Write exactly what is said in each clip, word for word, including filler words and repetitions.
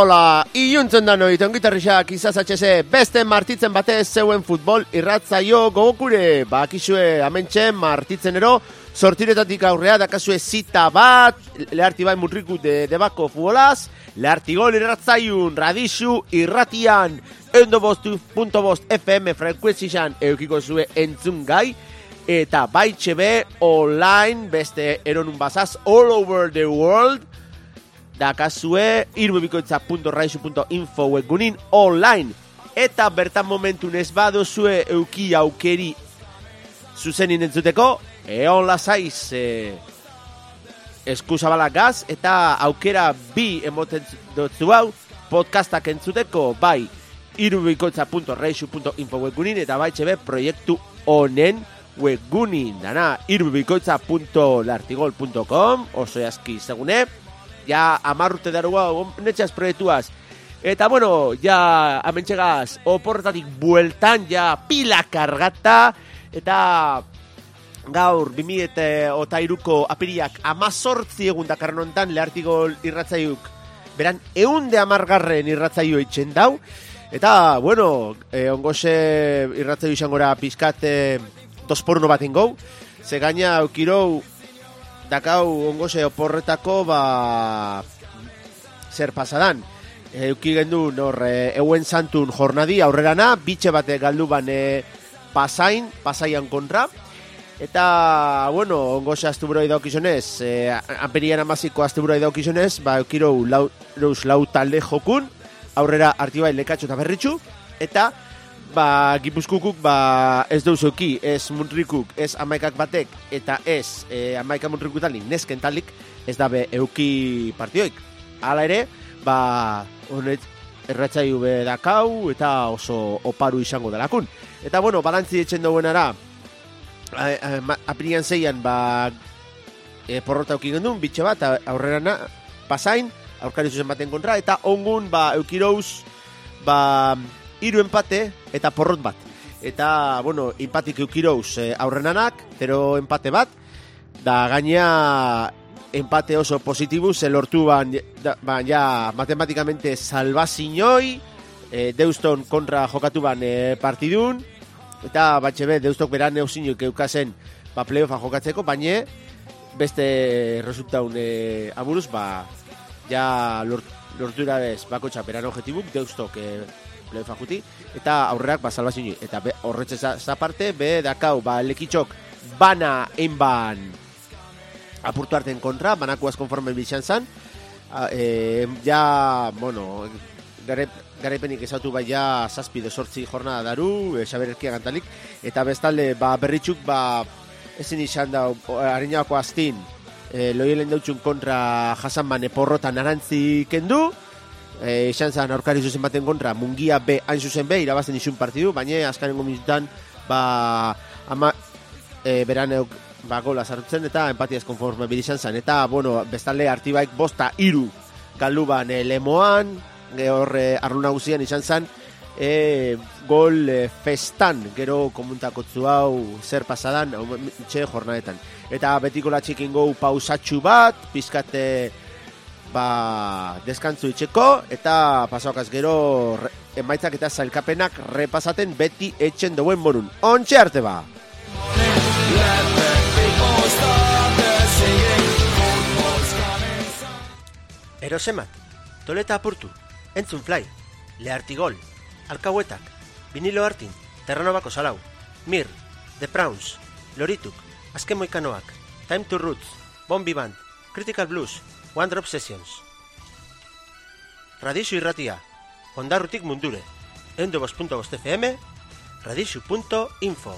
Hola, iluntzen da noi, tongitarrixak izazatxeze, beste martitzen batez zeuen futbol irratzaio gogokure, bakizue amentxen martitzen ero, sortiretatik aurrea dakazue zita bat, leharti bai murriku de debako futbolaz, leharti gol irratzaiun, radixu irratian, endo bostu punto bost F M frekuentzizan eukiko zue entzun gai, eta baitxe be online, beste eronun bazaz, all over the world, dakazue irubebikoitza punto raizu punto info webgunin online, eta bertan momentun ez badozue euki aukeri zuzenin entzuteko, eon lasaiz e, eskuzabalak gaz, eta aukera bi emoten dutzu hau podcastak entzuteko, bai irubebikoitza punto raizu punto info webgunin, eta bai txebe proiektu honen webgunin, dana irubebikoitza punto lartigol punto com, oso jazki segune, ja amarrute darua netxas proiektuaz. Eta bueno, ja amentxegaz oporretatik bueltan, ja pila kargata, eta gaur bimila eta hiruko apiriak amazortzi egun dakarren ontan lehartigol irratzaiuk, beran eunde amargarren irratzaio itxen dau, eta bueno, eh, ongoze irratzaio izangora pizkat eh, dos por uno baten gau, ze gaina eukirou dakau ongoze oporretako ba zer pasadan euki gendu nor e, euen santun jornadi aurrerana bitxe bate galdu ban e, pasain pasaian kontra, eta bueno ongoze astuburoi daukizonez e, amperian amaziko astuburoi daukizonez ba eukirou lau, lau talde jokun aurrera Artibai, Lekatxo eta Berritxu, eta ba, Gipuzkukuk ba, ez deuzuki, ez muntrikuk, ez amaikak batek, eta ez e, amaika muntrikuk talik, nesken talik, ez dabe euki partioik. Hala ere, ba, honet erratzaiu be dakau, eta oso oparu izango delakun. Eta bueno, balantzi etxen duenara, apirian zeian, ba, e, porrota euki gendun, bitxe bat, aurrerana, pasain, aurkari zuzen baten kontra, eta ongun, ba, eukirouz, ba, hiru empate eta porrot bat. Eta, bueno, empatik eukirouz e, aurrenanak, pero empate bat, da gaina empate oso positibu, ze lortu ban, da, ban ja matematikamente salvazinoi, e, deuston kontra jokatu ban e, partidun, eta batxe be, deustok beran eusinuik eukazen ba, playoffa jokatzeko, baina beste resultaun e, aburuz, ba, ja lort, lortura bez bako txaperan objetibuk, deustok e, playoffa juti, eta aurrerak ba, salvazinoi. Eta horretzez aparte, be, dakau, ba, lekitxok bana enban apurtu arten kontra, banakuaz konforme bizan zan, e, ja, bueno, gare, garepenik ezautu bai ja zazpi de sortzi jornada daru, e, xabererkia gantalik, eta bestalde, ba, berritxuk, ba, ezin izan da, harinako aztin, e, loielen dautxun kontra jasan bane porrotan arantzi kendu, e, izan zan aurkari zuzen baten kontra, mungia be, hain zuzen be, irabazten izun partidu, baina azkanengo minutan, ba, ama, e, beran euk, ba, gola sartzen, eta empatiaz konforme bidizan zan, eta, bueno, bestalde Artibaik bosta iru galuban e, lemoan, horre arlu nagusian izan zan, e, gol e, festan, gero komuntakotzu hau zer pasadan, txe jornadetan. Eta betiko latxikin gau pausatxu bat, pizkate ba, deskantzu itxeko, eta pasaokaz gero re, emaitzak eta zailkapenak repasaten beti etxen duen morun. Ontxe arte ba! Erosemat, toleta apurtu, entzun fly, lehartigol, alkauetak, vinilo hartin, terranobako salau, mir, The Prawns, lorituk, azken moikanoak, Time to Roots, Bombi Band, Critical Blues, One Drop Sessions. Radixu irratia, ondarrutik mundure, endo bost punto bost F M, radixu punto info.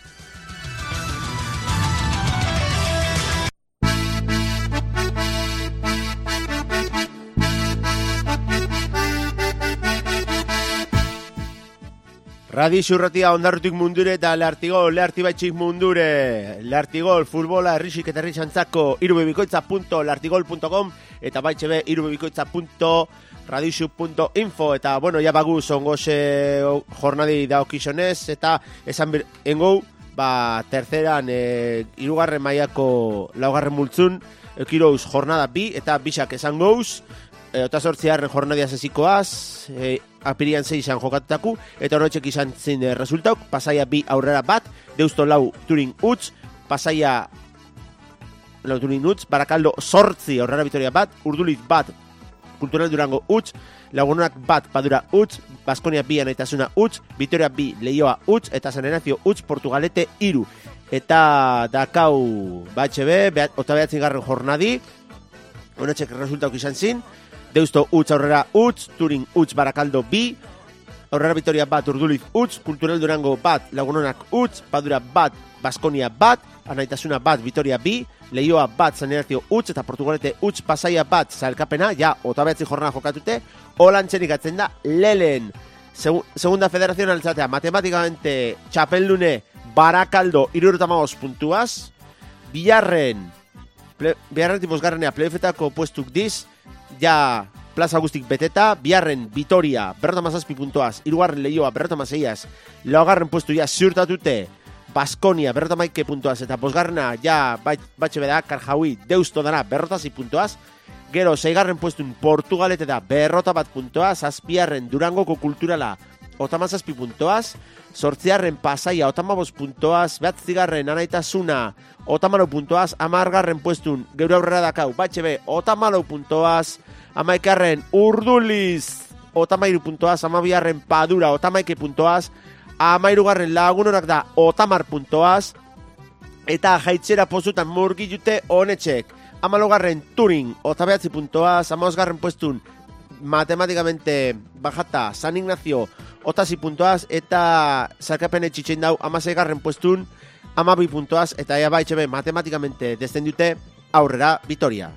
Radixu irratia ondarrutik mundure eta lehartigol, lehartibaitxik mundure, lehartigol, futbola, errixik eta errixantzako irubebikoitza punto lartigol punto com eta baitxe be irubebikoitza punto radixu punto info, eta bueno, ja baguz ongoze jornadi daokizonez, eta esan engou, ba, terceran e, irugarren maiako laugarren multzun, ekirouz jornada bi, eta bisak esan gouz, e, ota sortziarren jornadia zezikoaz, e, apirian zeizan jokatutaku, eta horretxek izan zen e, resultauk, Pasaia bi aurrera bat, Deusto lau Turin utz, Pasaia lau Turin utz, Barakaldo sortzi aurrera Vitoria bat, Urduliz bat, Kultural Durango utz, Lagunonak bat Padura utz, Baskonia bi Anaitasuna utz, Vitoria bi Leioa utz, eta San Ignacio utz, Portugalete iru. Eta dakau batxe be, ota behatzen garren jornadi, honetxek resultauk izan zin, Deusto utz aurrera utz, Turin utz Barakaldo bi, aurrera Vitoria bat Urduliz utz, Kultural Durango bat Lagunonak utz, Padura bat Baskonia bat, Anaitasuna bat Vitoria bi, Leioa bat San Ignacio utz, eta Portugalete utz Pasaia bat Zailkapena, ja, ota behatzi jornada jokatute, holantzenik atzen da, lelen, segunda federazion altzatea, matematikamente txapeldune Barakaldo irurotamagoz puntuaz, biharren, ple, biharren tipozgarrenea playoffetako puestuk diz, ja plaza guztik beteta, biharren Vitoria berrotamazazpi puntuaz, irugarren Leioa berrotamaseiaz, laugarren puestu ja ziurtatute, Baskonia berrotamaike puntuaz, eta bosgarrena ja batxe beda, Karjaui Deusto dana berrotazi puntuaz, gero seigarren puestun Portugalete da berrota bat puntuaz, azpiarren Durangoko kulturala otamazazpi puntoaz, sortziarren Pasaia otamabos puntoaz, behatzigarren Anaitasuna otamalo puntoaz, amargarren puestun geure aurrera dakau, batxe be, otamalo puntoaz, amaikarren Urduliz otamairu puntoaz, amabiarren Padura otamaike puntoaz, amairugarren Lagunonak da otamar puntoaz, eta jaitzera pozutan murgilute honetxek, amalogarren Turin otabeatzi puntoaz, amazgarren puestun matematikamente bajata San Ignacio otasi puntoaz, eta zarkapene txitxein dau amazeigarren puestun amabi puntoaz, eta ea baitxe be matematikamente descendute aurrera Vitoria.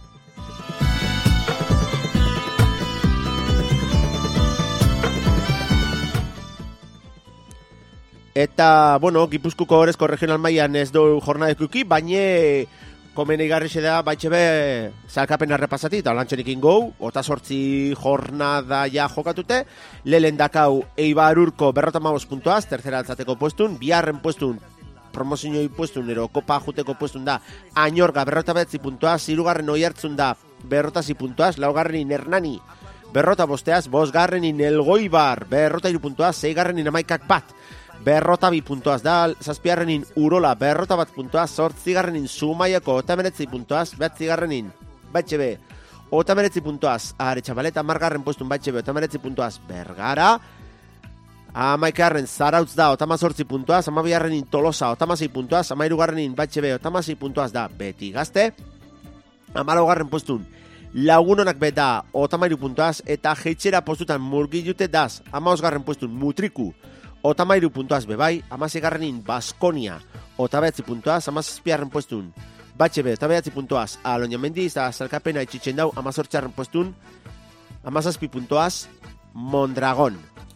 Eta, bueno, Gipuzkuko Orezko regional mailan ez du jornadekuki, baina komene igarrixe da baitxe be zalkapena repasati, eta lantxenik ingou, ota sortzi jornada ja jokatute, lehen dakau Eibarurko berrotamabos puntoaz, tercera altzateko puestun, biharren puestun, promozioi puestun, ero kopa juteko puestun da, Añorga berrota betzi puntoaz, irugarren oiartzun da berrotazi puntoaz, laugarrenin Hernani berrota bosteaz, bosgarrenin Elgoibar berrota iru puntoaz, seigarrenin Amaikak bat, berrota bi puntoaz da, zazpiarrenin Urola berrota bat puntoaz, zortzigarrenin Zumaiako otameretzi puntoaz, behatzigarrenin batxe be, otameretzi puntoaz, are Txabaleta margarren puestun batxe be, otameretzi puntoaz, Bergara, amaikarren Zarautz da, otamazortzi puntoaz, amabiarrenin Tolosa, otamazei puntoaz, amairugarrenin batxe be, otamazei puntoaz da, Beti Gazte, amalogarren puestun, Lagunonak beta, otamairu puntoaz, eta jeitxera postutan murgilute daz, amaosgarren puestun, Mutriku, otamairu puntoaz bebai, amazigarrenin Baskonia, otabetzi puntoaz, amazazpiarren puestun, batxe be, otabetzi puntoaz, Aloñamendi, eta zalkapena itxitzen dau, amazortxarren puestun, amazazpi puntoaz, Mondragon.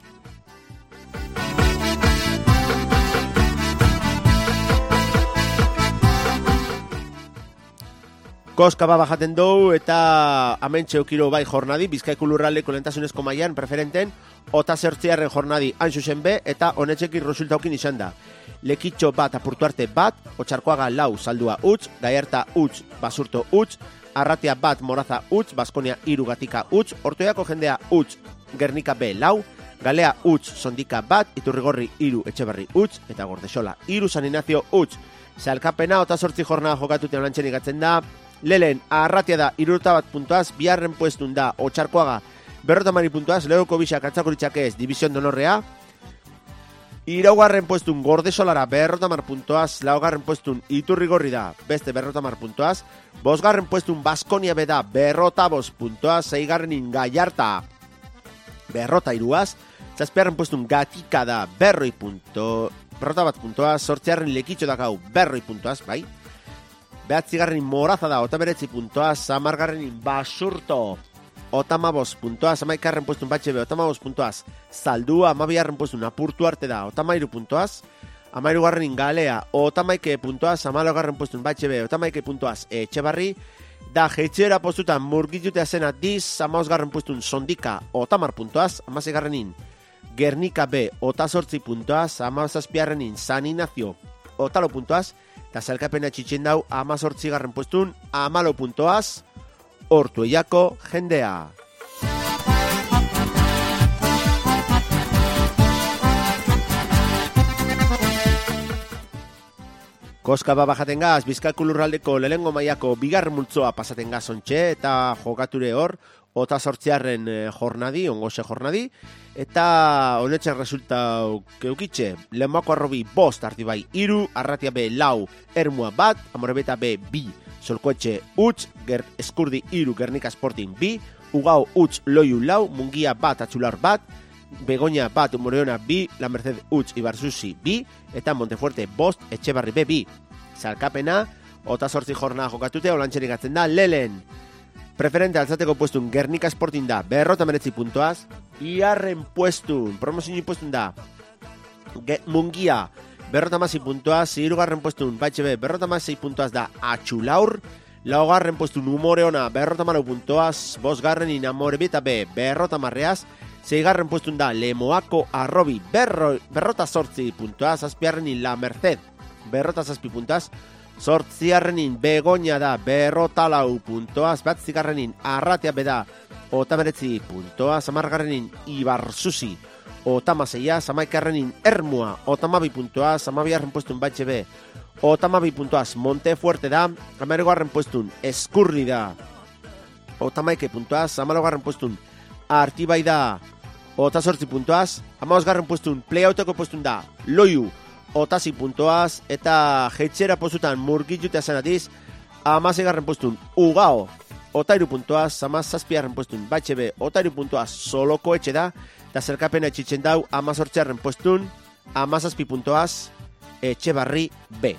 Koska ba bajaten dugu eta amentxe eukiro bai jornadi, Bizkaiko lurraldeko lehentasunezko mailan preferenten, ota zertziarren jornadi anxusen be, eta honetxekin resultaukin izan da. Lekitxo bat apurtuarte bat, Otxarkoaga lau saldua utz, Gaiarta utz, Basurto utz, Arratia bat Moraza utz, Baskonia iru Gatika utz, Ortoiako jendea utz, Gernika B lau, Galea utz, Sondika bat, Iturrigorri iru Etxeberri utz, eta Gordexola iru San Ignacio utz. Zalkapena ota sortzi jornada jokatuten lantxenik atzen da, Lelen, Arratia da irurta bat puntuaz, biharren puestun da Otxarkoaga berrotamari puntuaz, Leoko bisa Katzakuritxak ez, Division Donorrea, iraugarren puestun Gordesolara berrotamar puntuaz, laugarren puestun Iturrigorri da beste berrotamar puntuaz, bosgarren puestun Baskonia beda berrotabos puntuaz, seigarrenin Gallarta berrota iruaz, zazpiarren puestun Gatika da berroi punto, berrota bat puntuaz, sortziarren Lekitxo dakau berroi puntuaz, bai? Behatzigarrenin Moraza da, otameretzi puntoaz, amargarrenin Basurto, otamabos puntoaz, amaikarren puestun batxe be, otamabos puntoaz, Zaldua, amabiarren puestun Apurtu arte da, otamairu puntoaz, amairugarrenin Galea, otamaike puntoaz, amalogarren puestun batxe be, otamaike puntoaz, Etxebarri, da jeitxera postutan murgilutea zena diz, amaosgarren puestun Sondika, otamar puntoaz, amasegarrenin Gernika B, otazortzi puntoaz, amazazpiarrenin San Ignacio, otalo puntoaz, eta zalkapena txitxen dau amazortzigarren puestun amalo puntoaz, Ortuellako jendea. Koska baba jaten gaz, Bizkaiko lurraldeko lehengo mailako bigarren multzoa pasaten gaz ontxe, eta jokature hor, ota sortziarren jornadi, ongose jornadi, eta honetxe resultau keukitxe, lehenbako arrobi bost arti bai iru, arratia be lau, ermua bat, amorebeta be bi, solkoetxe utz, ger, eskurdi iru, Gernika Sporting bi, ugau utz loiu lau, mungia bat, atxular bat, Begoña bat, Moreona bi, La Merced utz, Ibarzuzi bi, eta Montefuerte bost, Etxebarri be bi. Zalkapena, ota sortzi jornada jokatute, olantxerik atzen da, lelen. Preferente altzateko puestun, Gernika Sporting da, berrota meretzi puntuaz, iarren puestun, promozio puestun da, Ge, mungia, berrota masi puntuaz, irugarren puestun, baitxebe, berrota masi puntuaz da, atxulaur, laugarren puestun, Umoreona, berrota malau puntuaz, bosgarren inamorebita be, berrota marreaz, Zeigarren puestun da Lemoako arrobi berro, berrota sortzi puntuaz, zazpiarrenin La Merced berrota zazpi puntuaz, sortziarrenin Begoña da berrota lau puntuaz, batzigarrenin Arratia beda ota meretzi puntuaz, amargarrenin Ibarzuzi ota maseia, zamaikarrenin Ermua ota mabi puntuaz, amabiarren puestun batxe be ota mabi puntuaz, Montefuerte da, amergoarren puestun Eskurri da ota maike puntuaz, amalogarren puestun Artibai da ota sortzi puntuaz, amagosgarren puestun playouteko puestun da Loiu otasi puntuaz, eta jetxera postutan murgitxutea zenatiz, amasegarren puestun Ugao otairu puntuaz, amazazpiarren puestun Batxebe otairu puntuaz, Soloko etxe da, eta zerkapena etxitzen dau amazortziarren puestun amazazpi puntuaz, Etxebarri B.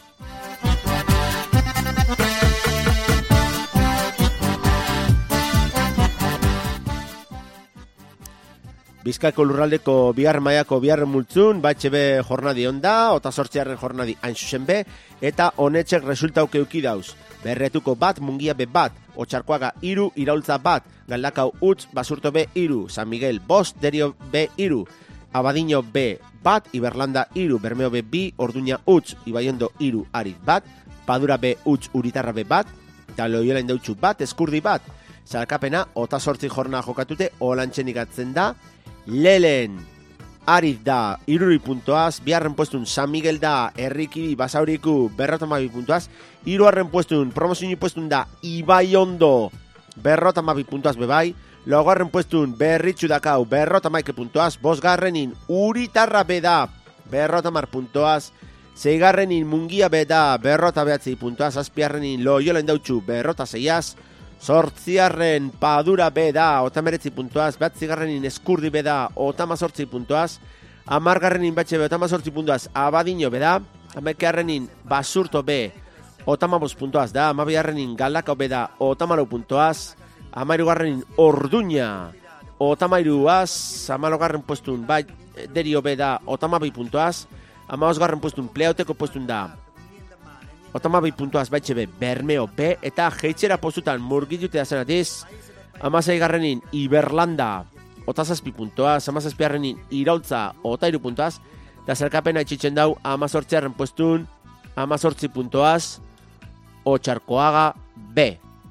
Bizkaiko lurraldeko bigarren mailako bigarren multzun, batxebe jornadi onda, ota sortziarren jornadi hain zuzen be, eta honetxek resultauke euki dauz. Berretuko bat, mungia be bat, otxarkoaga iru, iraultza bat, galdakau utz, basurto be iru, San Miguel bost, derio be iru, abadiño be bat, Iberlanda iru, bermeo be bi, orduña utz, ibaiondo iru, arit bat, padura be utz, uritarra be bat, eta loiola indautxu bat, eskurdi bat, zalkapena, ota sortzi jornada jokatute, olantxenik atzen da, Lelen, Ariz da, iruri puntuaz, biharren puestun San Miguel da, Errikiri, Basauriku, berrotamabi puntuaz, iruarren puestun, promozio puestun da, Ibaiondo, berrotamabi puntuaz bebai, logarren puestun, Berritxu dakau, berrotamaike puntuaz, bosgarrenin, Uritarra beda, berrotamar puntuaz, zeigarrenin, Mungia beda, berrota behatzi puntuaz, azpiarrenin, Loiola indautxu, berrota zeiaz, sortziarren Padura beda, otameretzi puntuaz, batzigarrenin Eskurdi beda, otamazortzi puntuaz, amargarrenin Batxebe, otamazortzi puntuaz, Abadiño beda, amekearrenin Basurto be, otamabos puntuaz da, amabiarrenin Galdakao beda, otamalau puntuaz, amairugarrenin Orduña, otamairuaz, amalogarren puestun bai, Derio beda, otamabi puntuaz, amabosgarren puestun Pleauteko puestun da, otamabi puntuaz Batxebe, Bermeo B, eta jeitxera postutan murgilutea zenatiz, amaseigarrenin Iberlanda, otazazpi puntuaz, amazazpiarrenin Iraultza, otairu puntuaz, eta zerkapena itxitzen dau amazortziarren puestun, amazortzi puntuaz, Otxarkoaga B.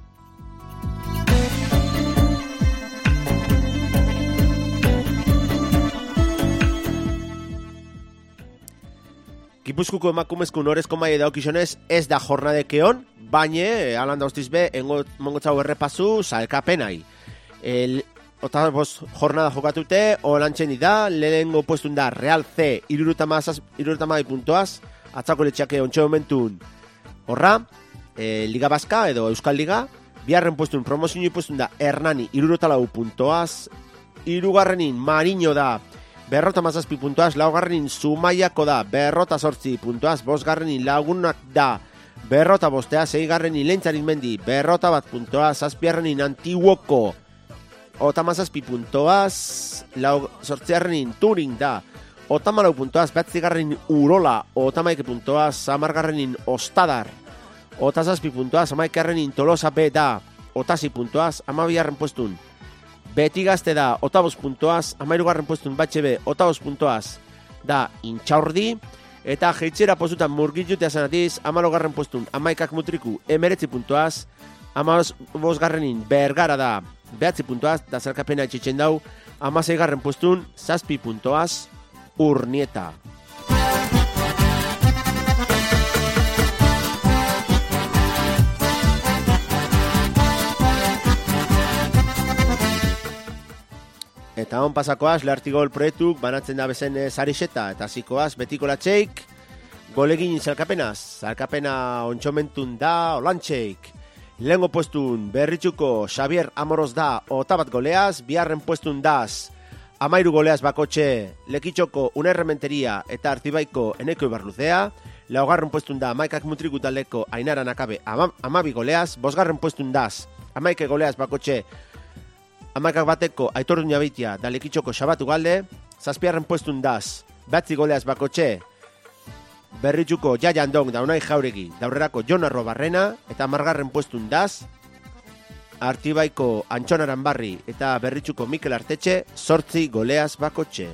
Gipuzkuko emakumezko norezko maile daukizonez ez da jornadeke hon, baina alanda hostiz be, mongotzau errepazu salkapenai. El, ota bost jornada jokatute, olantxeni da, lehengo puestun da Real C, irurutamabi puntuaz, atzako letxake ontxe momentun horra, e, Liga Baska edo Euskal Liga, biharren puestun promozio puestun da Hernani, irurutalau puntuaz, irugarrenin Mariño da, berrota mazazpi puntuaz, laugarrenin Zumaiako da, berrota sortzi puntuaz, bosgarrenin Lagunak da, berrota bostea, zeigarrenin Lentzarin Mendi, berrota bat puntuaz, zazpiarrenin Antiguoko, otamazazpi puntuaz, sortziarrenin Turing da, otamalau puntuaz, batzigarrenin Urola, otamaike puntuaz, amargarrenin Ostadar, otazazpi puntuaz, amaikarrenin Tolosa B da, otasi puntuaz, amabiarren puestun, Beti Gazte da, otabos puntuaz, amairugarren puestun Batxebe, otabos puntuaz da Intxaurdi, eta jeitxera postutan murgitzutea zanatiz, amalogarren puestun Amaikak Mutriku, emeretzi puntuaz, Amaz bosgarrenin Bergara da behatzi puntuaz, da zalkapena etxitzen dau, amazeigarren postun, zazpi puntuaz, Urnieta. Eta hon pasakoaz, Leartigol proiektuk banatzen da bezen zarixeta, eta zikoaz, betiko latxeik, golegin zalkapenaz, zalkapena ontsomentun da, olantxeik. Lehengo puestun Berritxuko Xavier Amoroz da, otabat goleaz, biharren puestun daz, amairu goleaz bakotxe, Lekitxoko Unerrementeria eta Artibaiko Eneko Ibarluzea, laugarren puestun da, Amaikak Mutriku taldeko Ainara Nakabe, ama, amabi goleaz, bosgarren puestun daz, amaike goleaz bakotxe, Amaikak bateko Aitor Duñabitia da Lekitxoko Xabatu Galde, zazpiarren puestun daz, batzi goleaz bakotxe, Berritxuko Jaia Andong da Unai Jauregi daurrerako Jon Arrobarrena, eta margarren puestun daz, Artibaiko Antxon Aranbarri eta Berritxuko Mikel Artetxe, zortzi goleaz bakotxe.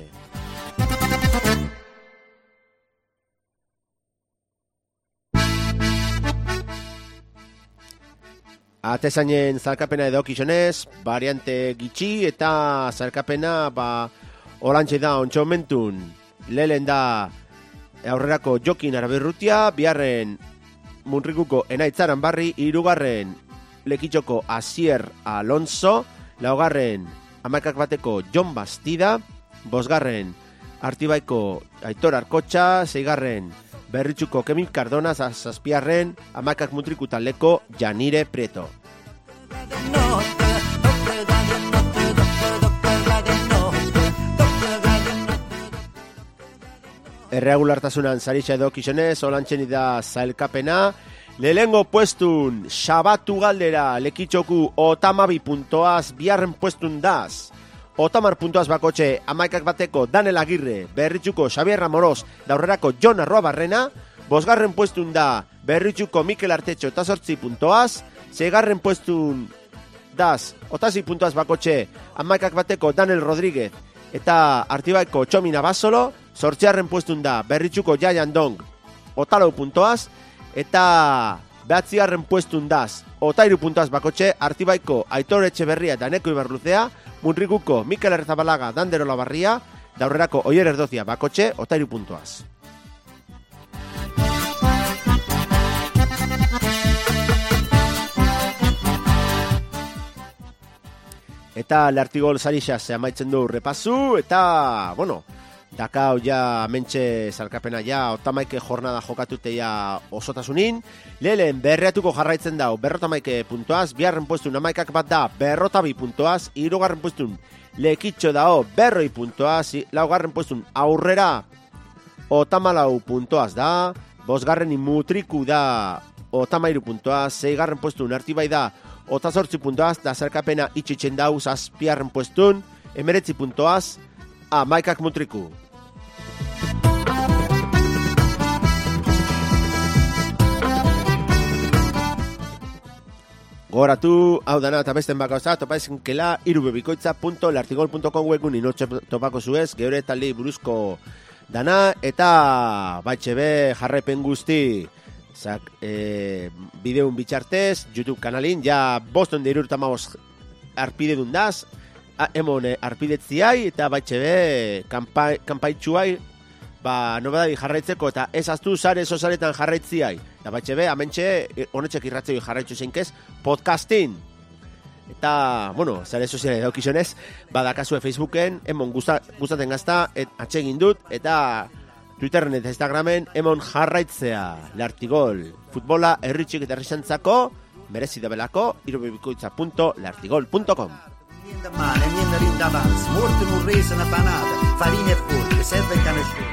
Atezainen zalkapena edo kizonez, variante gitxi eta zalkapena ba, olantxe da ontsa momentun. Lehen da aurrerako Jokin Arabirrutia, biharren Munrikuko Enaitzaran Barri, hirugarren Lekitxoko Asier Alonso, laugarren Amaikak bateko Jon Bastida, bosgarren Artibaiko Aitor Arkotxa, seigarren Berritxuko Kemil Cardona, zazpiarren Amaikak Mutriku taldeko Janire Prieto. Erregulartasunan zaritxa edo kizonez, olantxeni da zailkapena. Lehengo puestun, Xabatu Galdera, Lekitxoku otamabi puntoaz, biharren puestun daz. Otamar puntoaz bakotxe, amaikak bateko Danel Agirre, Berritxuko Xavier Amoroz, daurrerako Jon Arrobarrena, bosgarren puestun da Berritxuko Mikel Artetxo eta sortzi puntoaz, seigarren puestun daz, otasi puntoaz bakotxe, amaikak bateko Danel Rodríguez, eta Artibaiko Txomina Basolo, sortziarren puestun da Berritxuko Jaia Andong, otalau puntoaz, eta behatzigarren puestun daz, otairu puntoaz bakotxe, Artibaiko Aitor Etxeberria eta Eneko Ibarluzea, Munrikuko Mikel Erzabalaga Dandero Labarria, daurrerako Oier Erdozia bakotxe, otairu puntoaz. Eta Leartigol zarixaz amaitzen du repasu, eta, bueno, dakau ja mentxe zalkapena ja, otamaike jornada jokatute ja osotasunin. Lehen berreatuko jarraitzen dau, berrotamaike puntoaz, biharren puestun amaikak bat da, berrotabi puntoaz, hirugarren puestun Lekitxo dao, berroi puntoaz, laugarren puestun aurrera, otamalau puntoaz da, bosgarren Mutriku da, otamairu puntoaz, seigarren puestun Artibai da, otazortzi puntoaz, da zalkapena itxitzen dau, zazpiarren puestun, emeretzi puntoaz, Amaikak Mutriku. Goratu, hau dana eta besten bakauza, topaizken kela irubebikoitza punto leartigol punto com webgun inotxe topako zuez, geure taldi buruzko dana, eta baitxe be jarrepen guzti, zak, e, bideun bitxartez, YouTube kanalin, ja boston de irurtamaos arpide dundaz, emon arpidetziai, eta baitxe be kampai, kampaitxuai, ba, nobedari jarraitzeko, eta ez aztu zare sozaretan jarraitziai. Eta batxe be, amentxe, honetxek irratzei jarraitzu zeinkez, podcastin. Eta, bueno, zare soziale daukizionez, badakazue Facebooken, emon gustaten gazta, et, atsegin dut, eta Twitterren eta Instagramen, emon jarraitzea, Leartigol, futbola herritxik eta herrixantzako, merezi dabelako, irubebikoitza punto leartigol punto com. Niente male, niente rindavanza, morte murresa una panata, farina e forte, serve il canesciuto.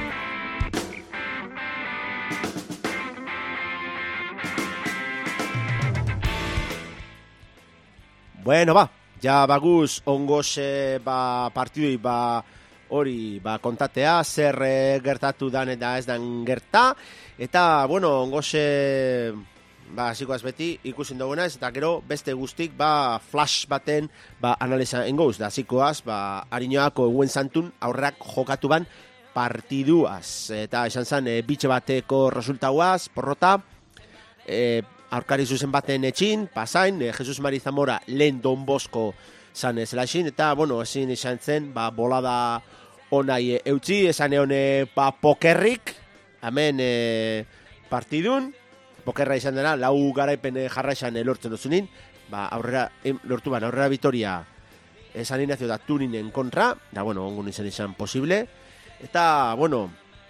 Bueno, ba, ja baguz ongoz ba, partidui ba, hori ba, kontatea, zer e, gertatu dan eta ez dan gerta, eta, bueno, ongoz ba, zikoaz beti ikusen duguna ez, eta gero beste guztik ba, flash baten ba, analiza engoz, da zikoaz, ba, harinoako eguen santun aurrak jokatu ban partiduaz, eta esan zen e, bitxe bateko resultauaz, porrota, e, aurkari zuzen baten etxin, pasain, e, Jesus Mari Zamora lehen Don Bosco zan ez laixin, eta, bueno, ezin izan zen, ba, bolada onai eutzi, esan egon, ba, pokerrik, hemen e, partidun, pokerra izan dena, lau garaipen jarra izan lortzen duzunin, ba, aurrera, em, lortu ban, aurrera Vitoria, San Ignacio da Turinen kontra, da, bueno, ongun izan izan posible, eta, bueno,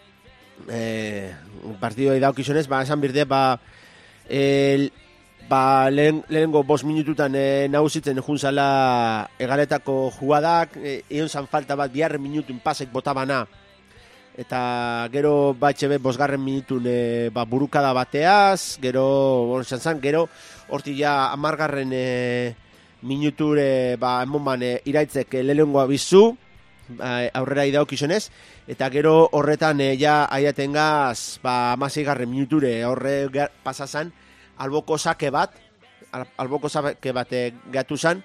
eh, partido daukizunez, ba, esan birde, ba, el, ba, lehen, lehengo bost minututan e, nagusitzen junzala egaletako jugadak, e, egon zan falta bat biharren minutun pasek botabana, eta gero batxe bosgarren minutun e, ba, burukada bateaz, gero, bortxan zan, gero, horti ja amargarren e, minuture, ba, emonban e, iraitzek lehengoa bizu, ba, aurrera idaukizunez, eta gero horretan e, ja aiatengaz, ba, amaseigarren minuture horre pasazan, alboko sake bat, alboko sake bat e, gatu zan,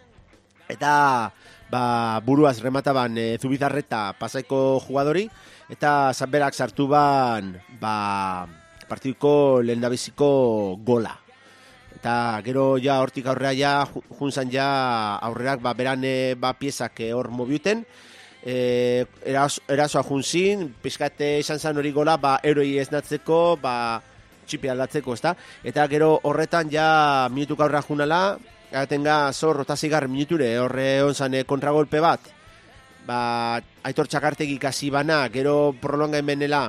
eta ba, buruaz remataban e, Zubizarreta pasaiko jugadori, eta zanberak sartu ban ba, partiduko lehendabiziko gola. Eta gero ja hortik aurrera ja, junzan ja aurrerak ba, beran e, ba, piezak e, hor mobiuten, e, eraso, erasoa junzin, pizkate izan zan hori gola, ba, eroi esnatzeko, ba, txipi aldatzeko, ezta? Eta gero horretan ja minutuka aurrera junala, gatenga zor rotazigar minuture, horre onzan e, kontragolpe bat, ba, Aitor Txakartegi kasi bana, gero prolonga emenela,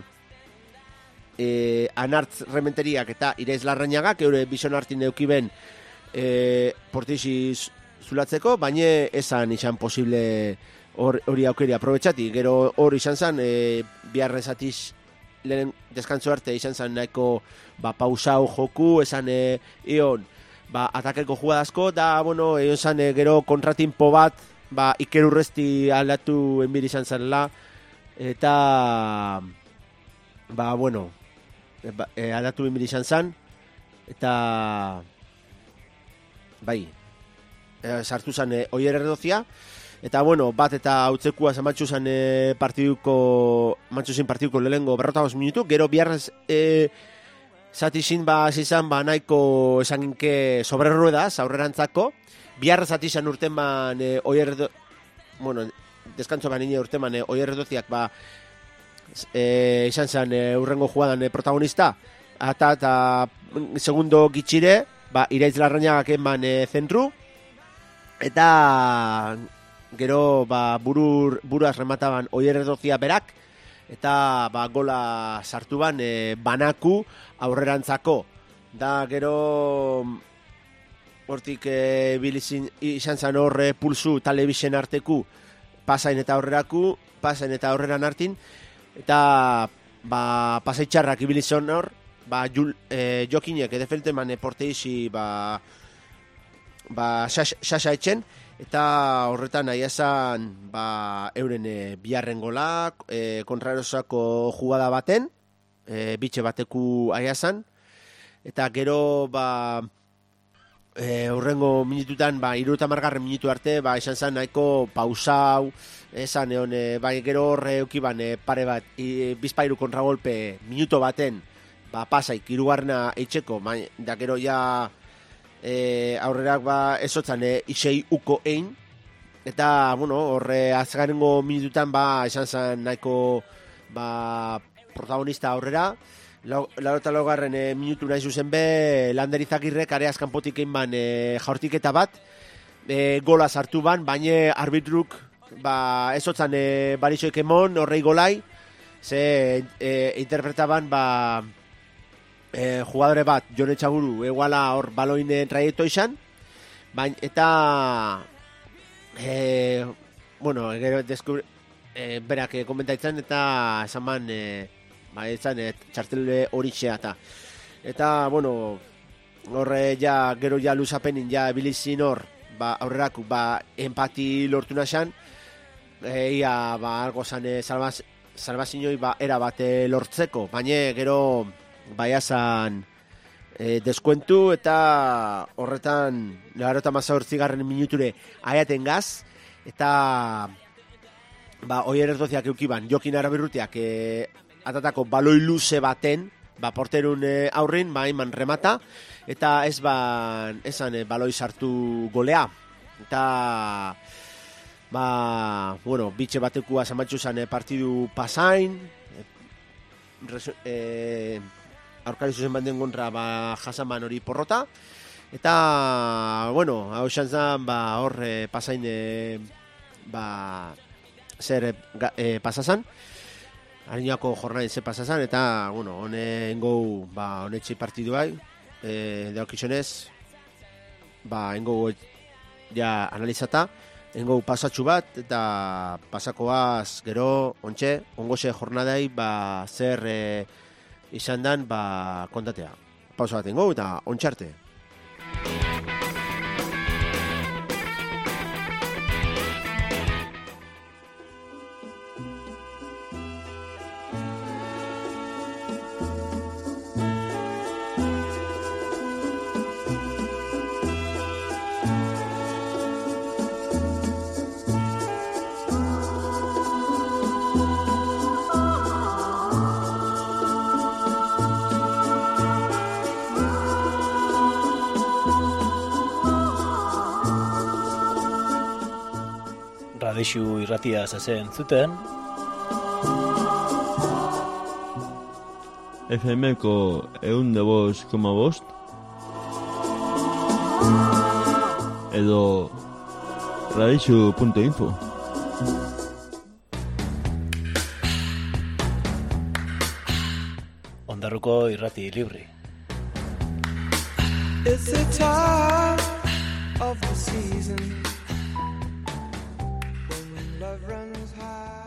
e, Anartz Rementeriak eta Iraiz Larrañagak, eure bizon hartin eukiben e, portixi zulatzeko, baina esan izan posible hori aukeri aprobetxati, gero hori izan zan, e, biharren zatiz lehen deskantzo arte izan zan nahiko ba, pausau joku, esan e, ion, ba, atakeko jugadazko, da, bueno, egon zan e, gero kontratimpo bat, ba, Iker Urresti aldatu enbir izan zanela, eta, ba, bueno, e, ba, e, aldatu enbir izan zan, eta, bai, e, sartu zan e, Oier Erdozia, eta, bueno, bat eta utzekua zamatxu zan e, partiduko, matxu zin partiduko lehengo berrotamos minutu, gero biharrez e, zati zin ba zizan ba nahiko esanginke sobre ruedas aurrerantzako, biharrez zati zan urten ban e, Oier Erdo, bueno, deskantzo ban ine urten ban e, Oier Erdoziak ba e, izan zan e, urrengo jugadan e, protagonista, eta, eta segundo gitxire, ba Iraiz Larrañagak enban e, zentru, eta gero ba, burur, buruaz remataban Oier Erdozia berak, eta ba, gola sartu ban e, banaku aurrerantzako. Da gero hortik e, bilizin izan zan horre pulsu telebisen arteku pasain eta aurreraku, pasain eta aurreran hartin, eta ba, pasaitxarrak ibilizon hor, ba, jul, e, jokinek edefelteman porteizi ba, ba, xaxa etxen, eta horretan nahi esan ba, euren e, biharren golak, e, kontrarosako jugada baten, e, bitxe bateku ahi esan, eta gero ba, e, urrengo minututan, ba, iruta margarren minutu arte, ba, esan zan nahiko pausau, esan egon, e, ba, gero horre eukiban e, pare bat, e, bizpairu kontragolpe minuto baten, ba, pasaik, irugarna eitxeko, ba, da gero ja, E, aurrerak ba ezotzan e, isei uko ein, eta bueno, horre azgarengo minututan ba esan zan nahiko ba, protagonista aurrera, larota laugarren e, minutu nahi zuzen be Lander Izagirrek areaz kanpotik egin ban e, jaurtiketa bat, e, gola sartu ban, baina arbitruk ba ezotzan e, barizoik emon horrei golai, ze e, interpretaban ba E, jugadore bat, Jon Etxaburu, eguala hor baloine traieto izan, bain, eta e, bueno, gero deskubre, e, berak e, komentaitzen eta esan man e, ba, etzan, e, txartele hori eta eta, bueno, horre ja, gero ja luzapenin ja ebilizin hor, ba, aurrerak ba, empati lortu nasan, e, ia, ba, algo zan e, salbaz, salbazinoi ba, era bate lortzeko, baina gero baiazan e, deskuentu eta horretan larota mazortzigarren minuture aiaten gaz, eta ba, Oier Erdoziak eukiban Jokin Arabirrutiak e, atatako baloi luze baten, ba, porterun e, aurrin, ba, iman remata, eta ez ba, esan e, baloi sartu golea. Eta, ba, bueno, bitxe batekua zamatxu zan e, partidu pasain, e, resu, e, aurkari zuzen banden kontra, ba, jasan hori porrota, eta, bueno, hau esan zan, ba, hor e, pasain, e, ba, zer e, e, pasazan, Ariñako jornadin ze pasazan, eta, bueno, hone engou, ba, honetxe partidu bai, e, deokizionez, ba, engou ja analizata, engou pasatxu bat, eta pasakoaz gero, ontxe, ongoxe jornadai, ba, zer e, izan dan, ba, kontatea. Pausa bat engou, eta ontxarte. Radixu irratia zazen zuten. F M-ko eun de bost koma bost edo radixu punto info. Ondarruko irrati libri. It's the time of the season when love runs high.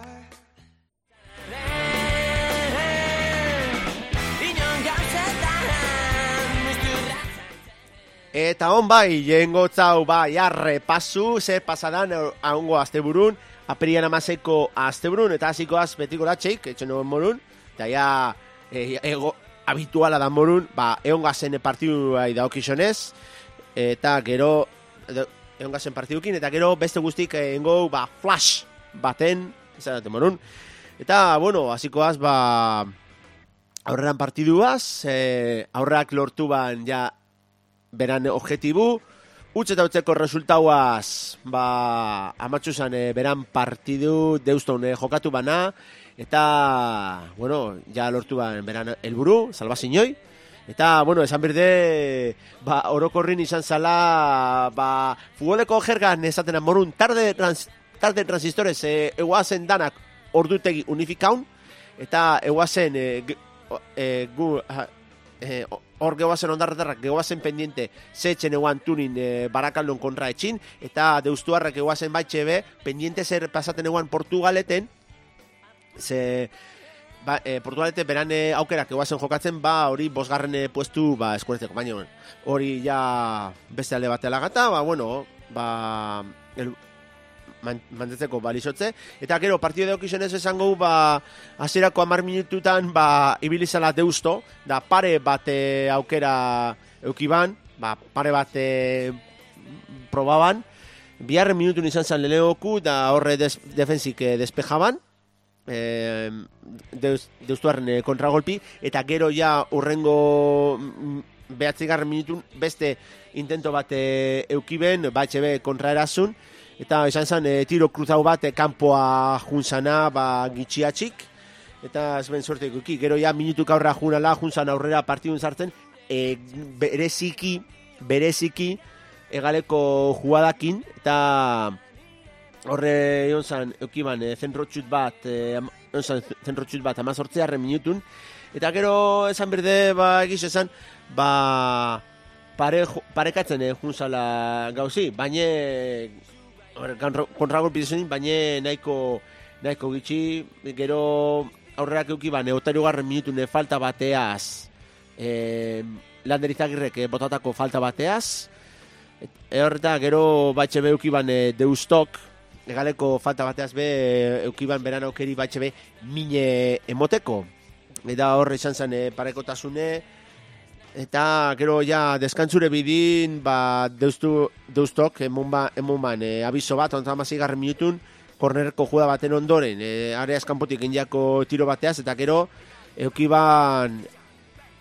Eta hon bai, jengo tzau bai, arre pasu, ze pasadan ahongo asteburun, apirian amaseiko asteburun, eta hasikoaz betiko latxeik, etxen noen morun, eta ja, e, ego, habituala da morun, ba, egon gazen partidu bai daokizonez, eta gero, egon gazen partidukin, eta gero beste guztik egongo, ba, flash baten, izan dute morun, eta, bueno, hasikoaz, ba, aurreran partiduaz, e, aurrak lortu ban, ja, beran objetibu, utz eta utzeko resultauaz, ba, amatxuzan e, beran partidu deuston e, jokatu bana, eta, bueno, ja lortu ban beran helburu, salbazinoi, eta, bueno, esan berde, ba, orokorrin izan zala, ba, futboleko jergan esaten morun, tarde, trans, tarde transistores e, eguazen danak ordutegi unifikaun, eta eguazen e, e, gu, e, hor gehoazen ondarretarrak, gehoazen pendiente zetxen eguan tunin e, barakaldon kontra etxin, eta deustuarrak gehoazen baitxe be, pendiente zer pasaten eguan Portugaleten, ze ba, e, Portugaleten beran e, aukerak gehoazen jokatzen, ba hori bosgarren e, puestu ba, eskuaretzeko, baina hori ja beste alde batela gata, ba bueno, ba el, man, mantetzeko balizotze, eta gero partidu deokizionez esango ba hasierako hamar minututan ba ibilizala deusto, da pare bate aukera eukiban, ba pare bate probaban, biharren minutun izan zan leleoku, da horre des, defensik eh, despejaban, eh, deus, deustuaren eh, kontragolpi, eta gero ja urrengo behatzigarren minutun beste intento bate eukiben, ba etxe be kontraerazun, eta izan zen e, tiro kruzau bat e, kanpoa junzana ba, gitxiatxik, eta ez ben suerte ikuki, gero ja minutuk aurrera junala, junzan aurrera partidun sartzen, e, bereziki, bereziki, egaleko jugadakin, eta horre egon zen, eukiban, e, zentrotxut bat, e, egon zen, zentrotxut bat, amazortzearen minutun, eta gero esan berde, ba, egiz esan, ba, pare, parekatzen e, junzala gauzi, baina, kontragolpi desunin, baina nahiko, nahiko gitxi, gero aurrerak eukiban, eotario garren minutune falta bateaz, e, Lander Izagirrek e, botatako falta bateaz, horreta gero batxe be eukiban e, deustok, egaleko falta bateaz be, eukiban beran aukeri batxe be mine emoteko, eta horre izan zen e, parekotasune, eta gero ja deskantzure bidin ba deustu deustok emon ba emonban e, abiso bat hogeita hamaseigarren minutun kornerko jugada baten ondoren e, area eskanpotik injako tiro bateaz, eta gero eukiban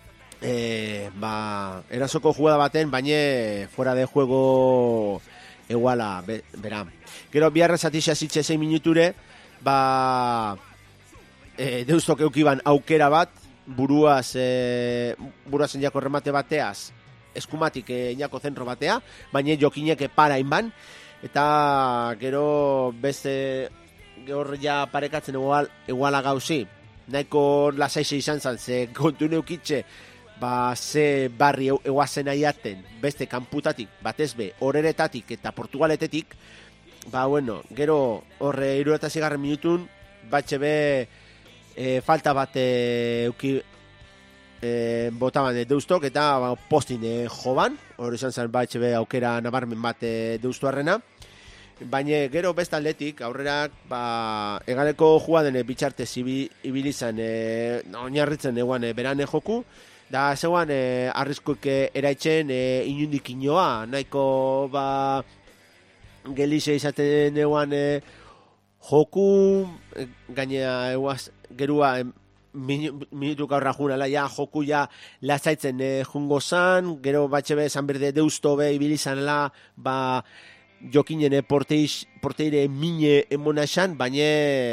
e, ba, erasoko jugada baten, baina fuera de juego eguala, be, bera. Gero biharra zatixia zitxe zein minuture, ba, e, deustok eukiban aukera bat, buruaz, e, buruaz enjako remate bateaz, eskumatik enjako zentro batea, baina jokinek para inban, eta gero beste gaur ja parekatzen egual, eguala gauzi, nahiko lasaize izan zan, ze kontu neukitxe, ba, ze barri eguazen aiaten, beste kanputatik, batez be, horeretatik eta portugaletetik, ba, bueno, gero horre irureta zigarren minutun, batxe be, e, falta bat e, euki e, botaban e, deustok, eta ba, postin e, joban, hori izan zen batxe be aukera nabarmen bat e, deustuarrena, baina gero beste atletik, aurrerak, ba, egaleko jugaden e, bitxarte ibilizan, e, oinarritzen eguan e, berane joku, da zeuan e, arriskuik e, eraitzen e, inundik inoa, nahiko ba, gelize izaten eguan e, joku, e, gainea eguaz, gerua e, minutuk aurra junala, ja, joku ja lasaitzen e, jungo zan, gero batxe be, esan berde deusto be ibilizanela, ba, jokinen e, porteiz, porteire mine emona esan, baina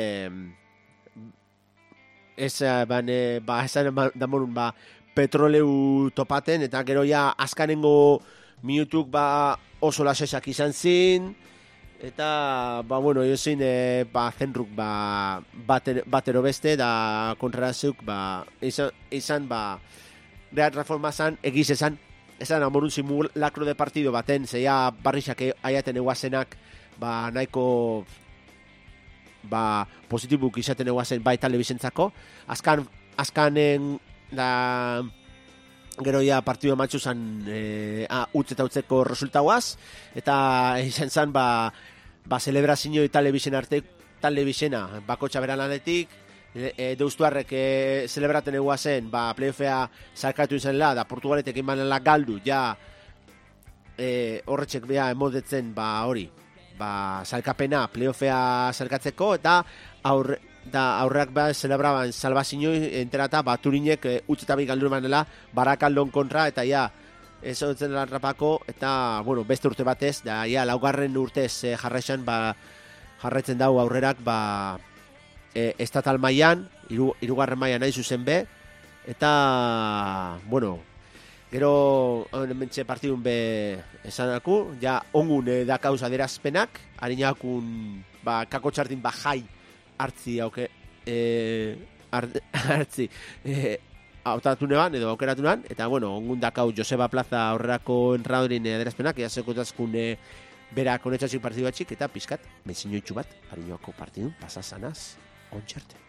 ez, bane, ba, esan damorun, ba, petroleu topaten, eta gero ja azkanengo minutuk ba oso lasesak izan zin, eta ba bueno, jo zin e, ba zenruk ba bater, batero beste, da kontrarazuk ba izan, izan ba Real Reforma zan, egiz esan, esan amorun simulacro de partido baten, zeia barrixak aiaten eguazenak, ba nahiko ba positibuk izaten eguazen bai telebizentzako, azkan, azkanen da gero ja partido matxu zan e, a, utz eta utzeko resultauaz, eta izan zan ba, ba celebrazio telebizien arte telebizena bakotxa beran lanetik, e, deustuarrek e, celebraten egua zen, ba playoffea zarkatu izan la, da Portugaletek imanela galdu, ja e, horretxek bea emodetzen ba hori, ba zarkapena playoffea zarkatzeko, eta aurre da aurreak ba celebraban salvaziñoi enterata baturinek e, utzetabi galdu manela Barakaldon kontra, eta ja ez dutzen larrapako, eta bueno, beste urte batez, da ja laugarren urtez e, jarraitzen ba jarraitzen dau aurrerak ba e, estatal mailan, hiru hirugarren mailan nahi zuzen be, eta bueno, gero hementxe partidun be esanaku, ja ongun e, da kausa derazpenak, harinakun ba kakotxartin ba jai hartzi auke eh hartzi eh autatunean edo aukeratunean, eta bueno, ongun dakau Joseba Plaza aurrerako enradorin adierazpenak, ja sekotazkun bera konetxatzik partidu batxik, eta pizkat mezinoitxu bat harinoako partidu pasazanaz ontxarte.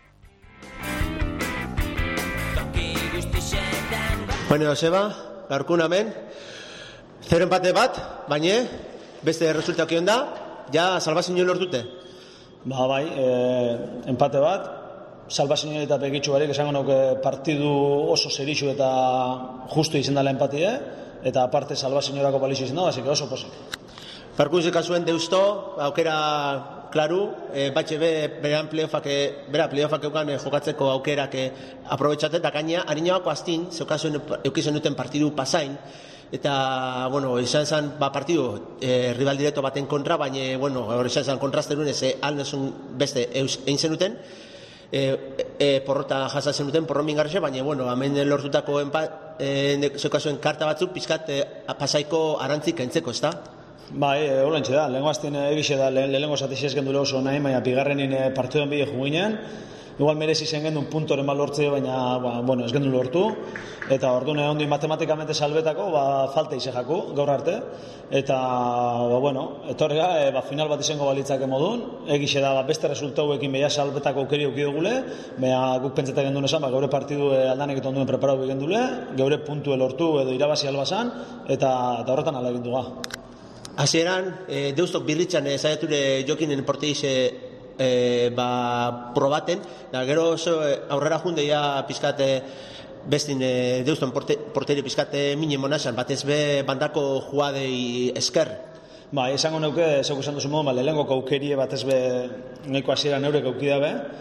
Bueno, Joseba, gaurkun hemen zero empate bat, baina beste resultatu da, ja salbazio lortute. Ba, bai, e, empate bat, salbazio eta begitxu barik, esango nuke partidu oso serixu eta justu izan dela empatie, eta aparte salbazioerako balizio izan da, basik oso posik. Perkunzik azuen deusto, aukera klaru, e, batxe be, beran playoffak, bera playoffak eukan e, jokatzeko aukerak e, aprobetxaten, da gaina, harinoako aztin, zeukazuen eukizen duten partidu pasain, eta, bueno, izan zen, ba, partidu, e, rival directo baten kontra, baina, bueno, hori izan zen kontrasten duen, ez aldezun beste egin zenuten, e, e, porrota jasatzen duten, porro mingarrixe, baina, bueno, hemen lortutako e, zeukazuen karta batzuk, pizkat e, pasaiko arantzik entzeko, ez da? Bai, e, horrentxe da, lehenko azten egixe da, lehenko zatixez gendule oso nahi, baina bigarrenin e, partiduen bide juginen, igual merezi zen gendun puntoren bat lortze, baina, ba, bueno, ez gendun lortu, eta orduan ondi matematikamente salbetako, ba, falta izekako, gaur arte, eta, ba, bueno, etorrega, e, ba, final bat izango balitzake modun, egixe da, ba, beste resultauekin beha salbetako aukeri aukidugule, beha guk pentsetak gendun esan, ba, gaure partidu e, aldanek eta onduen preparau gendule, gaure puntu lortu edo irabazi albazan, eta, eta horretan ala eginduga. Hasieran, e, deustok birritzan e, zaiature jokinen porteiz e, e, ba, probaten, da gero oso e, aurrera junde ja pizkat e, bestin e, deuston porte, porteri pizkat e, mine monasan, batez be bandako juadei esker. Ba, esango neuke, zeuko esan duzu modu, ba, lehenko aukerie batez be nahiko hasieran neurek aukidabe,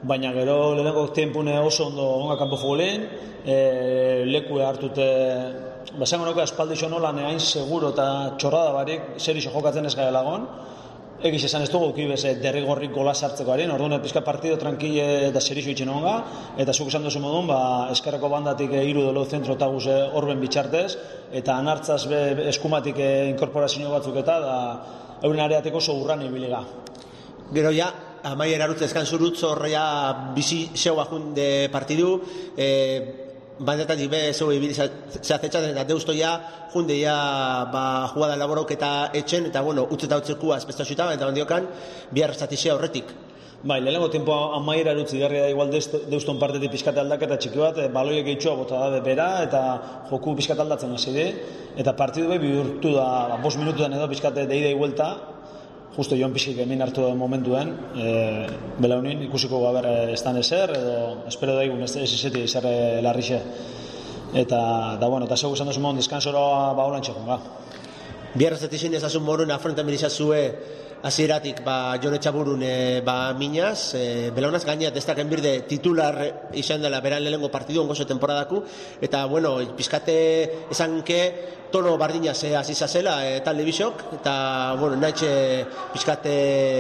baina gero lehenengo tiempune oso ondo onga kanpo jogulen, e, lekue hartute, basango nuke aspaldi xo nolan hain seguro eta txorrada barik, zer iso jokatzen ez gara lagon, egiz esan ez dugu ukibez derrigorrik gola sartzeko harin, orduan pizka partido tranquille eta serizu itxen onga, eta zuk esan duzu modun, ba, eskerreko bandatik hiru dolo zentro eta guze horben bitxartez, eta anartzaz be, eskumatik inkorporazio batzuk eta, da euren areateko oso urran ibiliga. Gero ja, amaiera arutz ezkan zurutz horrea bizi zeua junde partidu, e, bandetan jibe zeu ibili zehatzetxaten eta deustoia junde ja ba, jugada laborok eta etxen, eta bueno, utzeta utzekua espestazioetan, eta bandiokan bihar zatizea horretik. Bai, lehenengo tiempo amaiera erutzi garria da igual deuston partetik pizkate aldaketa txiki bat, baloiek eitxoa bota da de bera, eta joku pizkate aldatzen hasi de, eta partidu bai bihurtu da, ba, bost minututan edo pizkate deida iguelta, justo joan pixik emin hartu da momentuen, e, belaunin ikusiko gaber estan ezer, edo espero daigun ez ezizeti ezer larrixe. Eta, da bueno, eta segu esan duzu mon, deskansoroa ba holan txekon, ga. Bihar zatizien ezazun morun afrontan bilizazue hasieratik ba Jon Etxaburun e, ba minaz, e, belaunaz gainat ez daken birde titular izan dela beran lehenengo partidu ongozo temporadaku, eta bueno, pizkate esanke tono bardina ze hasiza zela e, talde bisok, eta bueno, naitxe pizkate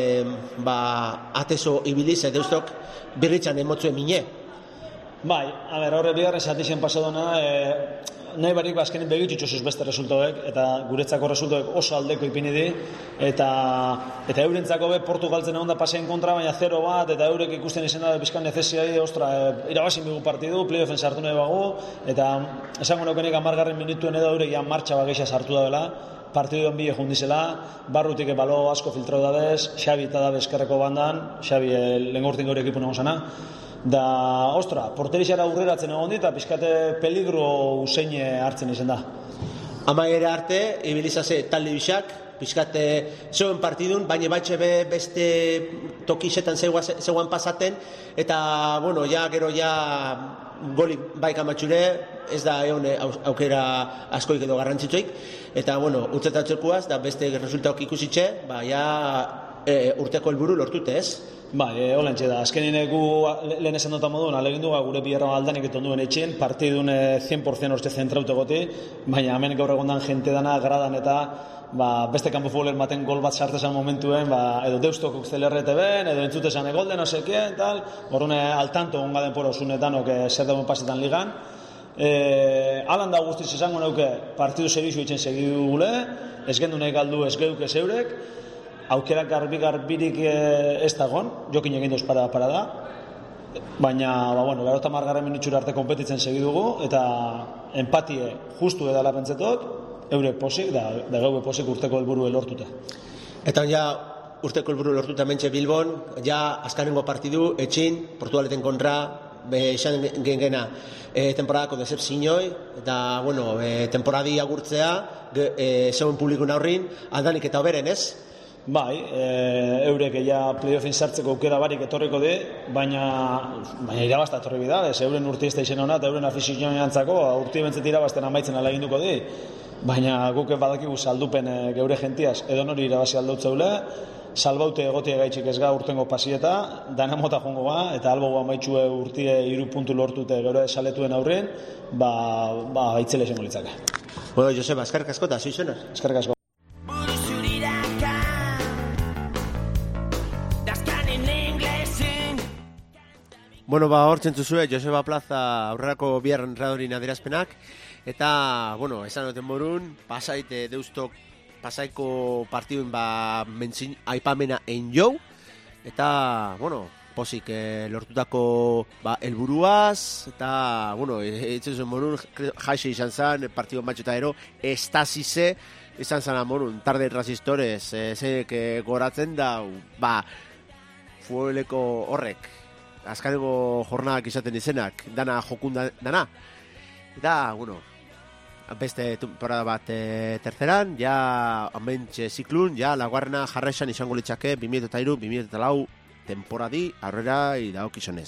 ba ateso ibiliz deustok birritzan emotzue mine. Bai, a ber, horre bigarren zatizien pasadona, e, nahi barik bazkenin begitxutxosuz beste resultoek, eta guretzako resultoek oso aldeko ipini di, eta eta eurentzako be Portugaltzen egon da pasein kontra, baina zero bat, eta eurek ikusten izan da bizkan nezesiai, ostra, e, irabazin bigu partidu, playoffen sartu nahi bagu, eta esango neukenik amargarren minutuen edo eurek ja martxa bageixa sartu da bela, partiduen bile jundizela, barrutik balo asko filtrau dadez, Xabi eta da bezkerreko bandan, Xabi e, lehengortin gaur ekipun egon zana, da, ostra, porterixara aurreratzen egon dit, eta pizkate peligro useine hartzen izan da. Amaiera arte, ibilizaze talde bisak, pizkate zeuen partidun, baina batxe be beste tokisetan zeuan pasaten, eta, bueno, ja, gero ja golik baik amatxure, ez da egon aukera askoik edo garrantzitzoik, eta, bueno, utzetatzekoaz, da beste resultaok ikusitxe, ba, ja, e, urteko helburu lortute, ez? Ba, e, holantxe da, azkenin egu lehen esan dota moduen, alegindu gure biherra aldanik eton duen etxin, partidun cien por ciento orte zentraute goti, baina hemen gaur egondan jente dana, gradan eta ba, beste kanpo futboler maten gol bat sartezan momentuen, ba, edo deustok ukzelerrete ben, edo entzutezan egolden, no sekien, tal, horrune altanto onga denpora osunetan, oke zer dagoen pasetan ligan. E, alan da guztiz esango nauke, partidu serizu itxen segidu gule, ez gendu nahi galdu ez geuk ez eurek, aukerak garbi-garbirik ez dagoen, jokin egin doz para para da, baina, ba, bueno, gero eta margarren minutxura arte kompetitzen segidugu, eta empatie justu edala pentsetot, eure posik, da, da gaue posik urteko helburu lortuta. Eta ja, urteko helburu lortuta mentxe Bilbon, ja, azkanengo partidu, etxin, Portugaleten kontra, be, esan gengena, e, temporadako decepzioi, eta, bueno, e, temporadi agurtzea, e, zeuen publikun aurrin, aldanik eta oberen, ez? Bai, e, eurek ja playoffin sartzeko aukera barik etorriko de, baina baina irabazta etorri bida, ez euren urti ez da izen hona, eta euren afizioen jantzako, urti bentzet irabazten amaitzen alaginduko di, baina guk badakigu saldupen e, geure gentiaz, edo nori irabazi aldautzeule, salbaute egotia gaitxik ez ga urtengo pasieta, dana mota jongo ba, eta albo amaitxue urtie hiru puntu lortute gero saletuen aurren, ba, ba itzele esango litzake. Bueno, Joseba, eskerrik asko eta zuizuena. Eskerrik asko. Bueno, ba, hor txentzuzue, Joseba Plaza aurrerako biharren radorin adierazpenak, eta, bueno, esan duten morun, pasaite deustok, pasaiko partiduen ba, mentzin, aipamena egin jau, eta, bueno, posik eh, lortutako ba, elburuaz, eta, bueno, etzen zuen morun, jaixe izan zen, partiduen batxota ero, estazize, izan zen morun, tarde transistores, eh, zeinek eh, goratzen da, ba, fueleko horrek, azkaneko jornadak izaten izenak, dana jokun dana. Eta, bueno, beste temporada bat e, terceran, ja amentxe ziklun, ja laguarrena jarraisan izango litzake bi mila hiru bi mila lau temporadi aurrera idagokizonez.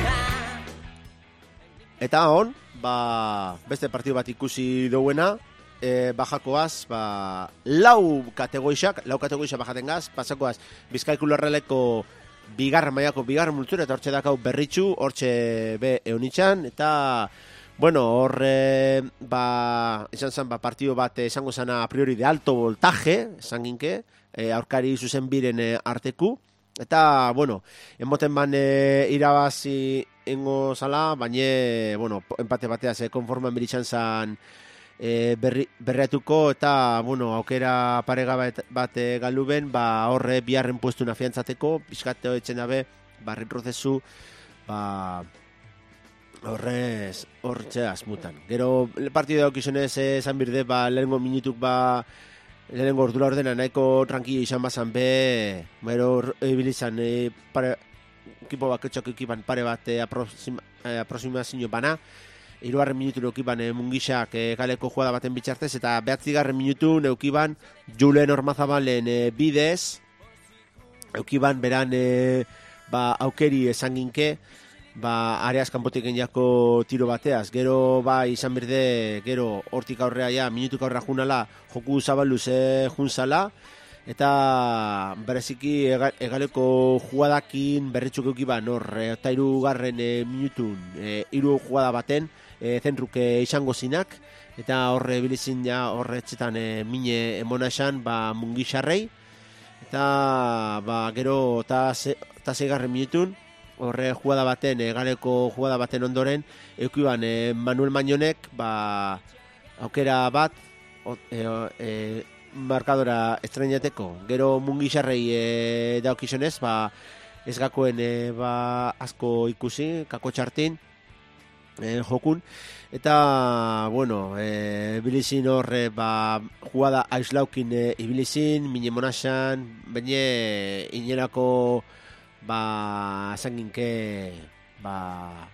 Eta on, ba, beste partidu bat ikusi duena, e, bajakoaz, ba, lau kategoisak, lau kategoisak bajaten gaz, pasakoaz, Bizkaikularreleko bigarren maiako bigarren multura, eta hortxe dakau berritxu, hortxe be eunitxan, eta, bueno, horre, ba, izan zen, ba, partido bat esango zana a priori de alto voltaje, esan ginke, e, aurkari zuzen biren e, arteku, eta, bueno, enboten ban e, irabazi ingo zala, baina, bueno, empate bateaz e, konforman biritxan zan e, berri, berreatuko, eta, bueno, aukera parega bat, bat e, galuben, ba, horre biharren puestu nafiantzateko, pixkate hoetzen dabe, barri prozesu, ba, horrez, hortxe asmutan. Gero, partidu daukizunez, esan birde, ba, lehenengo minutuk, ba, lehenengo ordula ordena, nahiko tranquilo izan bazan be, gero, ebilizan, e, pare, ekipo baketxok ekipan pare bat e, aproxima, e, aproximazio bana, hirugarren minutu neukiban e, mungisak e, galeko jugada baten bitxartez, eta behatzigarren minutu neukiban Julen Ormazabalen e, bidez, eukiban beran e, ba, aukeri esan ginke, ba, areaz kanpotik jako tiro bateaz, gero ba, izan berde, gero hortik aurrea ja, minutuk aurrea junala, joku zabaluz e, junzala, eta bereziki egaleko jugadakin berritxuk eukiban hor, eta irugarren e, minutun, e, iru jugada baten, e, zentruke izango zinak, eta horre bilizin ja horretzetan e, mine emona esan, ba, mungixarrei, eta ba, gero eta zeigarren minutun, horre jugada baten, e, galeko jugada baten ondoren, eukiban e, Manuel Mañonek, ba, aukera bat, o, e, e, markadora estrenateko, gero mungixarrei e, daukizonez, ba, ez gakoen e, ba, asko ikusi, kako txartin, e, jokun, eta, bueno, e, bilizin horre, ba, jugada aislaukin e, ibilizin, mine monaxan, baina inerako, ba, zanginke, ba,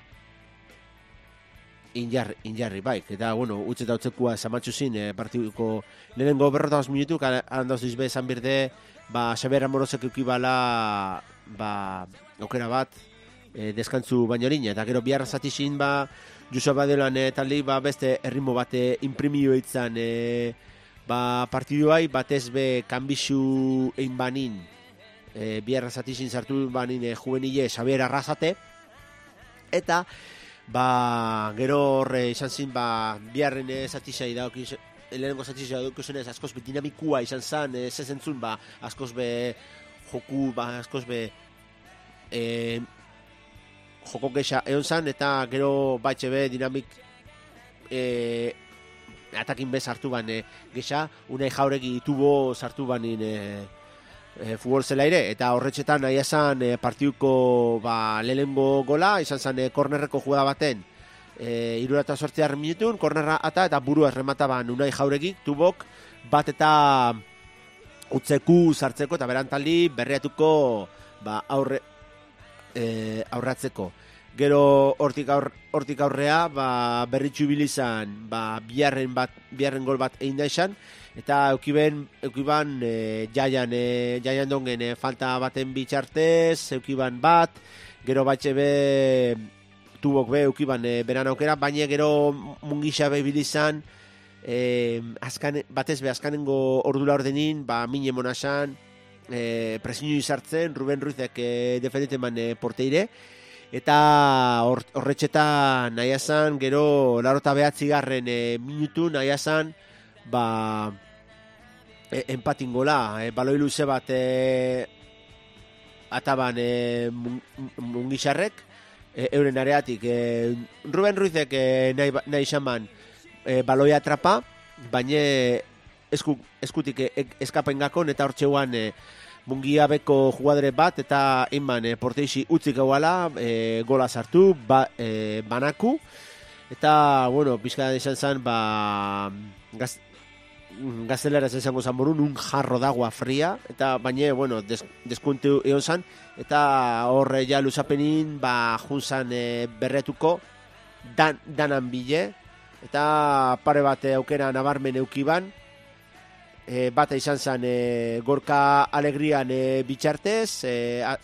Injar, injarri baik, eta, bueno, utxe eta utzekua zamatxu zin, e, partidiko lehenengo berrotaz minutuk, handoz dizbe esan birde, ba, Xabier Amorosek eukibala, ba, aukera bat, e, deskantzu bainorin, eta gero biharra zati zin, ba, Joseba Badelan e, taldi, ba, beste erritmo bat e, imprimio itzan, e, ba, partiduai, batez be, kanbixu egin banin, e, biharra zati zin zartu banin, e, juvenile Xabier Arrasate, eta, ba, gero horre izan zin, ba, biharren zatizai dauk, lehenengo zatizai dauk izanez, askoz be dinamikua izan zan, ez zentzun, ba, askoz be joku, ba, askoz be e, joko gexa egon zan, eta gero batxe be dinamik e, atakin bez hartu ban e, gexa, unai jauregi tubo sartu banin e, E, futbol zelaire, eta horretxetan nahi esan e, partiduko ba, lehenengo gola, izan zen e, kornerreko jugada baten e, irura eta sortziarren minutun, kornerra ata eta burua remataban unai jauregik, tubok bat eta utzeku sartzeko eta berantaldi berriatuko ba, aurre, e, aurratzeko. Gero hortik, aur, hortik aurrea ba, berritxu bilizan ba, biharren, bat, biharren gol bat egin da esan, eta eukiben, eukiban e, jaian, e, jaian dongen e, falta baten bitxartez, eukiban bat, gero batxe be, tubok be, eukiban e, beran aukera, baina gero mungisa be bilizan, e, azkan, batez be, azkanengo ordula ordenin, ba, mine monasan, e, presiño izartzen, Ruben Ruizek e, defendeten man e, porteire, eta or, horretxetan nahi esan, gero larota behatzigarren e, minutu nahi esan, ba, e, empatingola, e, baloi luze bat e, ataban e, mungixarrek, e, euren areatik, e, Ruben Ruizek e, nahi, nahi xaman e, baloi atrapa, baina esku, eskutik e, eskapen gakon, eta hortxeuan e, mungiabeko jugadore bat, eta inban e, porteixi utzik eguala, e, gola sartu, ba, e, banaku, eta, bueno, pixka izan zen, ba, gaz, gazteleraz esango zan borun, un jarro d'agua fria, eta baina, bueno, des, deskuntu egon zan, eta horre ja luzapenin, ba, junzan e, berretuko, dan, danan bile, eta pare bat aukera nabarmen eukiban, e, bata izan zen e, Gorka Alegrian e, bitxartez, e,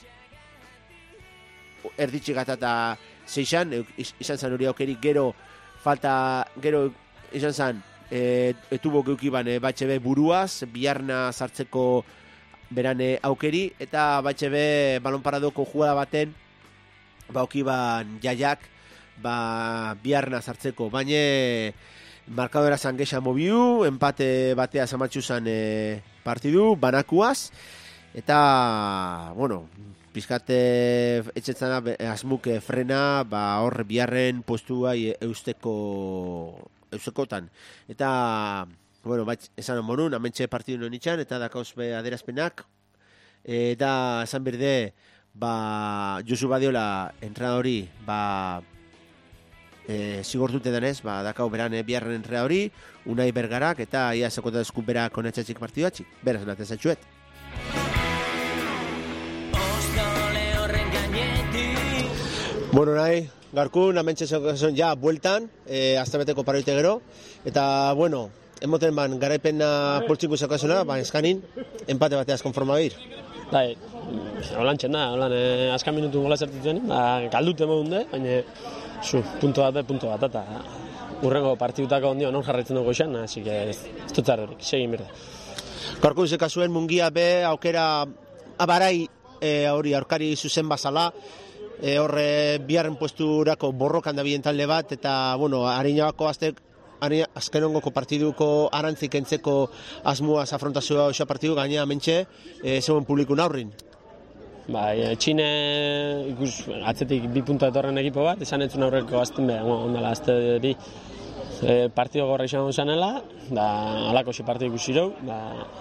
erditxik gata eta zeixan, izan zen hori aukerik, gero falta, gero izan zen e, etubo geukiban e, batxebe buruaz, biharna sartzeko berane aukeri, eta batxebe balonparadoko jugada baten, ba okiban jaiak, ba biharna sartzeko, baina markadora zan gexa mobiu, empate batea zamatxuzan e, partidu, banakuaz, eta, bueno, pizkate etxetzana asmuke frena, ba hor biharren postua eusteko eustekotan. Eta, bueno, bat esan onborun, amentxe partidu non itxan, eta dakauz be aderazpenak, eta esan berde, ba, Josu Badiola entrenadori, ba, e, zigortute denez, ba, dakau beran e, biharren entrenadori, Unai Bergarak, eta ia sekota eskupera konetxatxik partidu atxik, beraz naten zatxuet. Bueno, nahi, garkun, amentxe zen ja, bueltan, e, aztabeteko paroite gero, eta, bueno, emoten ban, garaipena poltsinku zekazuna, ba, eskanin, empate bateaz konforma behir. Bai, holan txena, holan, eh, azkan minutu gola zertitzen, ba, galdute modun de, baina, zu, punto bat, punto bat, eta urrengo partidutako ondio non jarraitzen dugu esan, hasi que ez, ez dut zardorik, segin berde. Garkun zekazuen mungia be, aukera, abarai, e, hori, aurkari zuzen bazala, E, horre biharren posturako borrokan da bien talde bat, eta, bueno, harinabako aztek, azkenongoko partiduko arantzik entzeko asmuaz afrontazioa osa partidu, gaina mentxe, e, zeuen publikun aurrin. Bai, txine ikus atzetik bi punta etorren ekipo bat, esan entzun aurreko azten behar, ondala azte di e, partido gorra izan zanela, da alako xe partidu ikusirou, da,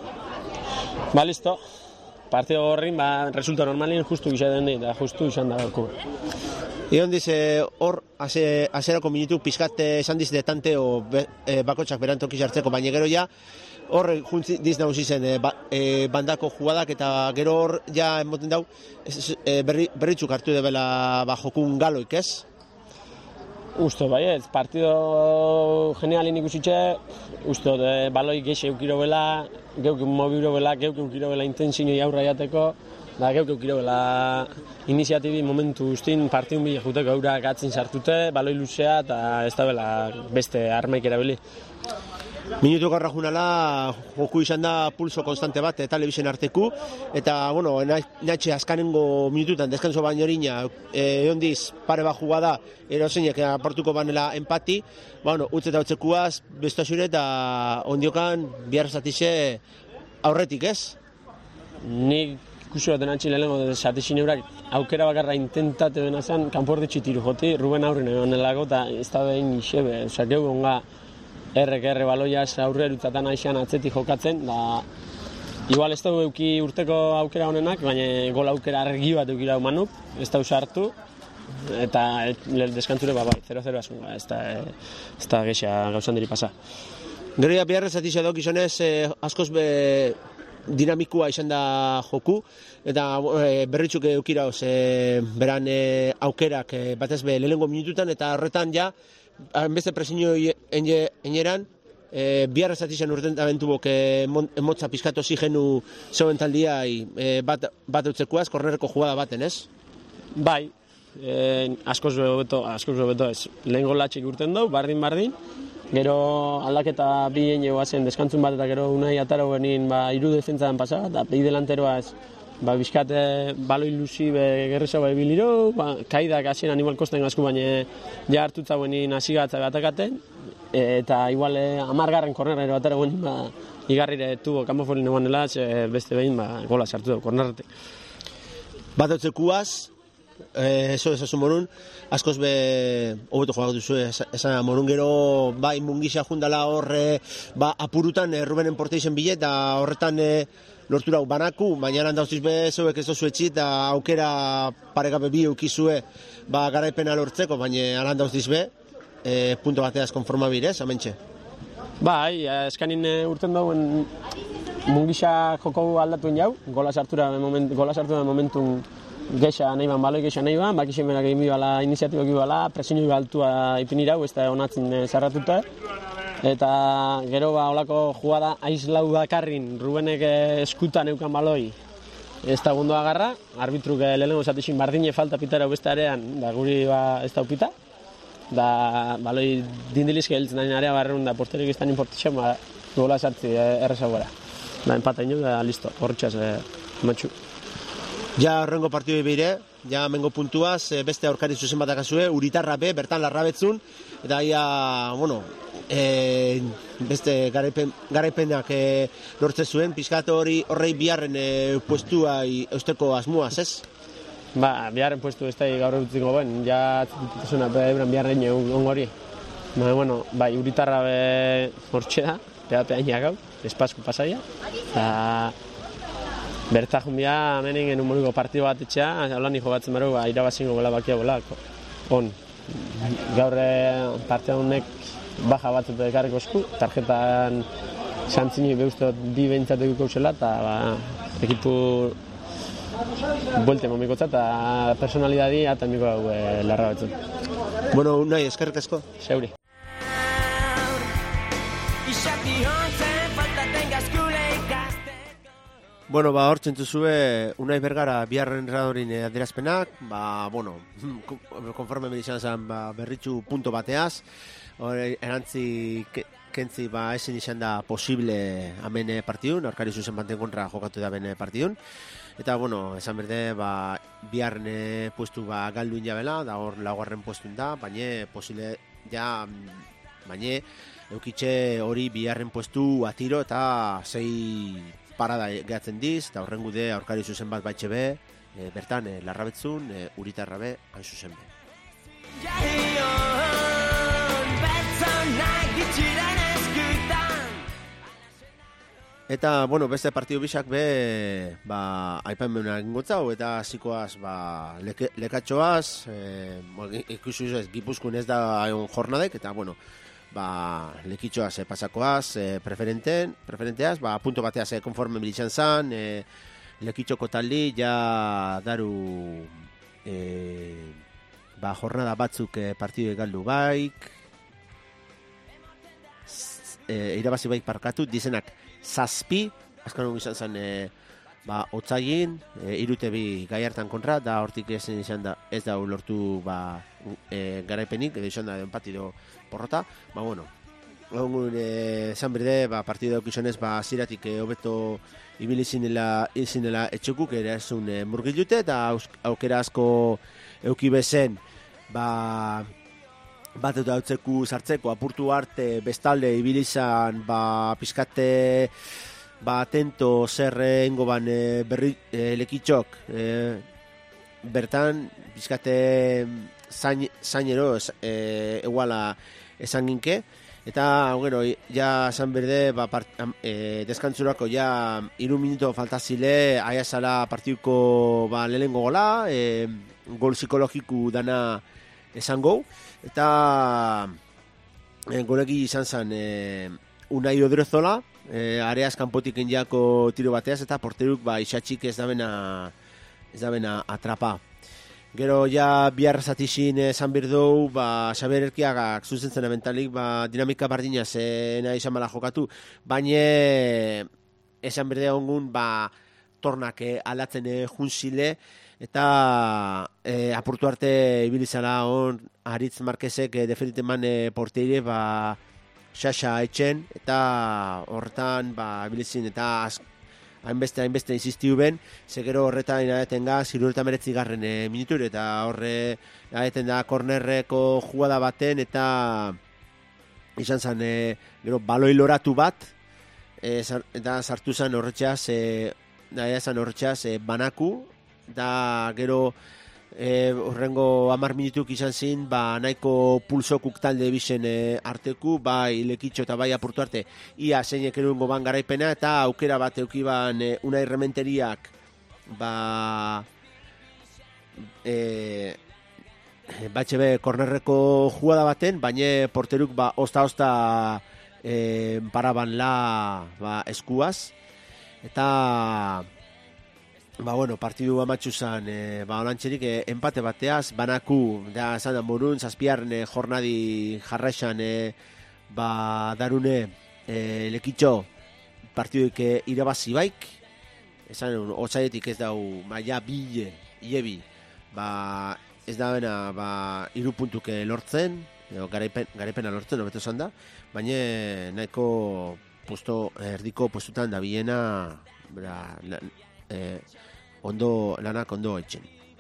ba, listo. Partido horrin, ba, resulta normalin justu gisa den da justu izan da gaurko. Ion dize, hor, azerako minutu pizkat esan diz detante o be, e, bakotxak berantoki jartzeko, baina gero ja, hor juntzi diz nagusi zen e, ba, e, bandako jugadak, eta gero hor ja emoten dau, e, berri, berritzuk hartu debela ba, jokun galoik, ez? Usto, bai ez, partido genialin ikusitxe, usto, de, baloi gexe eukiro bela, geuk mobiro bela, geuk eukiro bela intensinoi aurra jateko, da geuk eukiro bela iniziatibi momentu ustin partidun bile juteko aurra gatzen sartute, baloi luzea, eta ez da bela beste armaik erabili. Minutu garra junala, joku izan da pulso konstante bat, eta telebizien arteku, eta, bueno, nahetxe azkanengo minututan, deskanso baino horina, e, ondiz, pare bat jugada, erozeinek aportuko banela empati, bueno, utz eta utzekuaz, bestazure eta ondiokan, bihar zatize aurretik, ez? Nik ikusi baten antxin lehenengo zatizin eurak, aukera bakarra intentate dena zen, kanportitxi tiru joti, Ruben aurren egon nelago, eta ez da behin isebe, oza, geu onga, errek erre baloiaz aurre erutzatan aixan atzetik jokatzen, da igual ez dugu euki urteko aukera honenak, baina gol aukera argi bat eukira humanuk, ez da usartu, eta deskantzure ba bai, zero zero asun, ez da, ez da gexa gauzan diri pasa. Gero biharrez atizia dok izanez, eh, askoz be dinamikua izan da joku, eta e, berritzuk eukiraoz, e, beran e, aukerak e, batez be lehenengo minututan, eta horretan ja, beste presiño eneran, e, biharra zatizan urten abentubok e, emotza pizkatu zigenu zeuen taldia e, bat, bat eutzekuaz, kornereko jugada baten, ez? Bai, e, askoz beto, askoz beto ez. Lehen golatxik urten dugu, bardin-bardin, gero aldaketa bi ene guazen deskantzun bat, eta gero unai ataro genin ba, iru defentzadan pasa, eta bi delanteroa ez, ba, bizkate baloi luzi gerreza bai biliro, ba, kaidak hasien igual kosten gazku, baina ja hartutza guenin hasigatza batakaten, eta igual amargarren kornerero atara guenin, ba, igarrire tubo kanpofolin egon dela, beste behin ba, gola sartu dugu kornerretik. Bat eutzekuaz, eso esasun morun, askoz be hobeto jogatu duzu, esan morun gero bai mungisa jundala horre, ba, apurutan e, Rubenen porte izen bile, eta horretan e, lortu dago banaku, baina lan dauztiz be, zeuek ez dozu etxit, eta aukera paregabe bi eukizue ba, garaipena lortzeko, baina lan dauztiz be, e, punto bateaz konforma birez, amentxe. Bai, eskanin urten dauen mungisa joko aldatuen jau, gola sartura moment, gola sartura momentun gexa nahi ban, baloi gexa nahi ban, bakixen berak egin bala, iniziatibak egin bala, presiñoi altua ipinirau, ez da onatzen zarratuta. Eta gero ba holako jugada aislau dakarrin Rubenek eskutan eukan baloi ez da gondo agarra, arbitruk lehenengo zatixin bardine falta pitara beste arean, da guri ba ez da upita. da baloi dindilizke heltzen dain area barrun da posterik izan importitxe, ba, gola sartzi errezago gara. Da, empata ino, da, listo, horretxaz, eh, matxu. Ja, horrengo partidoi behire, ja, mengo puntuaz, beste aurkari zuzen bat akazue, Uritarra be, bertan larrabetzun, eta ia, bueno, e, beste garaipen, garaipenak e, lortze zuen, pixkat hori horrei biharren e, puestua eusteko asmuaz, ez? Ba, biharren puestu ez da gaur egutziko ben, ja zututuzuna euren biharren ongo hori. Ba, bueno, bai, Uritarra be hortxe da, peapeainak hau, espasku pasaia, eta berta jumbia hemenin genuen moruko partido bat etxea, holan hijo batzen baru, ba, irabazingo gola bakia gola, on. Gaur partia honek baja batzut ekarriko esku, tarjetan xantzini beuztot bi behintzateko zela, eta ba, ekipu buelte momikotza eta personalidadi eta miko hau e, larra batzun. Bueno, nahi, eskerrik asko. Zeuri. Bueno, ba, hor txentuzue, Unai Bergara biharren radorin adierazpenak, ba, bueno, konforme medizan zen, ba, berritxu punto bateaz, hor erantzi kentzi, ba, esen izan da posible amen partidun, aurkari zuzen banten kontra jokatu da bene partidun, eta, bueno, esan berde, ba, biharren puestu, ba, galduin jabela, da hor laugarren puestun da, baina posible, ja, baina, eukitxe hori biharren puestu atiro eta sei parada gehatzen diz, eta horren gude aurkari zuzen bat baitxe be, e, bertan e, larrabetzun, e, Uritarra be, hain zuzen be. Eta, bueno, beste partidu bisak be, ba, aipan behuna egingotzau, eta zikoaz, ba, leke, lekatxoaz, e, ikusi ez, Gipuzkoan ez da egon jornadek, eta, bueno, ba, lekitxoaz, e, pasakoaz, e, preferenten, preferenteaz, ba, punto bateaz, e, konforme militzan zan, e, lekitxoko taldi, ja, daru, e, ba, jornada batzuk e, partidu galdu baik, e, irabazi baik parkatu, dizenak, zazpi, azkan hon izan zen, e, ba, otzaien, e, irute bi gai hartan kontra, da hortik ezen izan da, ez da lortu, ba, e, garaipenik, edo izan da den partido porrota, ba, bueno, egon e, zan berde, ba, partido eukizonez, ba, ziratik e, hobeto ibili zinela, izinela etxukuk, ere ezun e, murgilute, eta aukera asko euki bezen, ba, bat eta hautzeku sartzeko, apurtu arte, bestalde ibili zan, ba, pizkate, ba, atento zer engo ban e, berri e, lekitxok, e, bertan, pizkate zain, zainero, e, eguala esan ginke, eta, gero, ja, esan berde, ba, part, e, deskantzurako, ja, iru minuto faltazile, aia zala partiduko, ba, lehengo gola, e, gol psikologiku dana esan gau, eta e, goreki izan zen e, Unai Odrezola, e, areaz kanpotik enjako tiro bateaz, eta porteruk, ba, isatxik ez da bena, ez da bena atrapa. Gero ja bihar zatixin esan birdou, ba, Xabier Erkiagak zuzentzen abentalik, ba, dinamika bardinaz e, nahi izan bala jokatu, baina esan birdea ongun, ba, tornak e, alatzen e, junzile, eta e, apurtu arte ibilizala on Aritz Marquezek e, deferiten man e, porteire, ba, xaxa etxen, eta horretan, ba, ibilizin, eta az, hainbeste, hainbeste insistiu ben, zegero horretan inaeten gaz, hirureta meretzi garren e, minutur, eta horre inaeten da kornerreko jugada baten, eta izan zen, e, gero, baloi loratu bat, e, zar, eta sartu zen horretxaz, e, da zen horretxaz, e, banaku, da gero, e, horrengo hamar minutuk izan zin, ba, nahiko pulsokuk talde bizen e, arteku, bai lekitxo eta bai apurtu arte, ia zeinek erungo ban garaipena, eta aukera bat eukiban e, Unai Rementeriak, ba, e, batxe be, kornerreko jugada baten, baina porteruk, ba, osta-osta e, paraban la, ba, eskuaz, eta ba, bueno, partidu amatxu zan, e, ba, olantxerik, e, empate bateaz, banaku, da, zan da, morun, zazpiarren e, jornadi jarraixan, e, ba, darune, e, lekitxo, partiduik e, irabazi baik, esan, otzaietik ez dau, ba, ja, bile, iebi, ba, ez da bena, ba, iru puntuke lortzen, edo garaipen, garaipena lortzen, hobeto esan da, baina nahiko puesto, erdiko postutan da biena, bera, la, eh, ondo, lanak ondo etxen.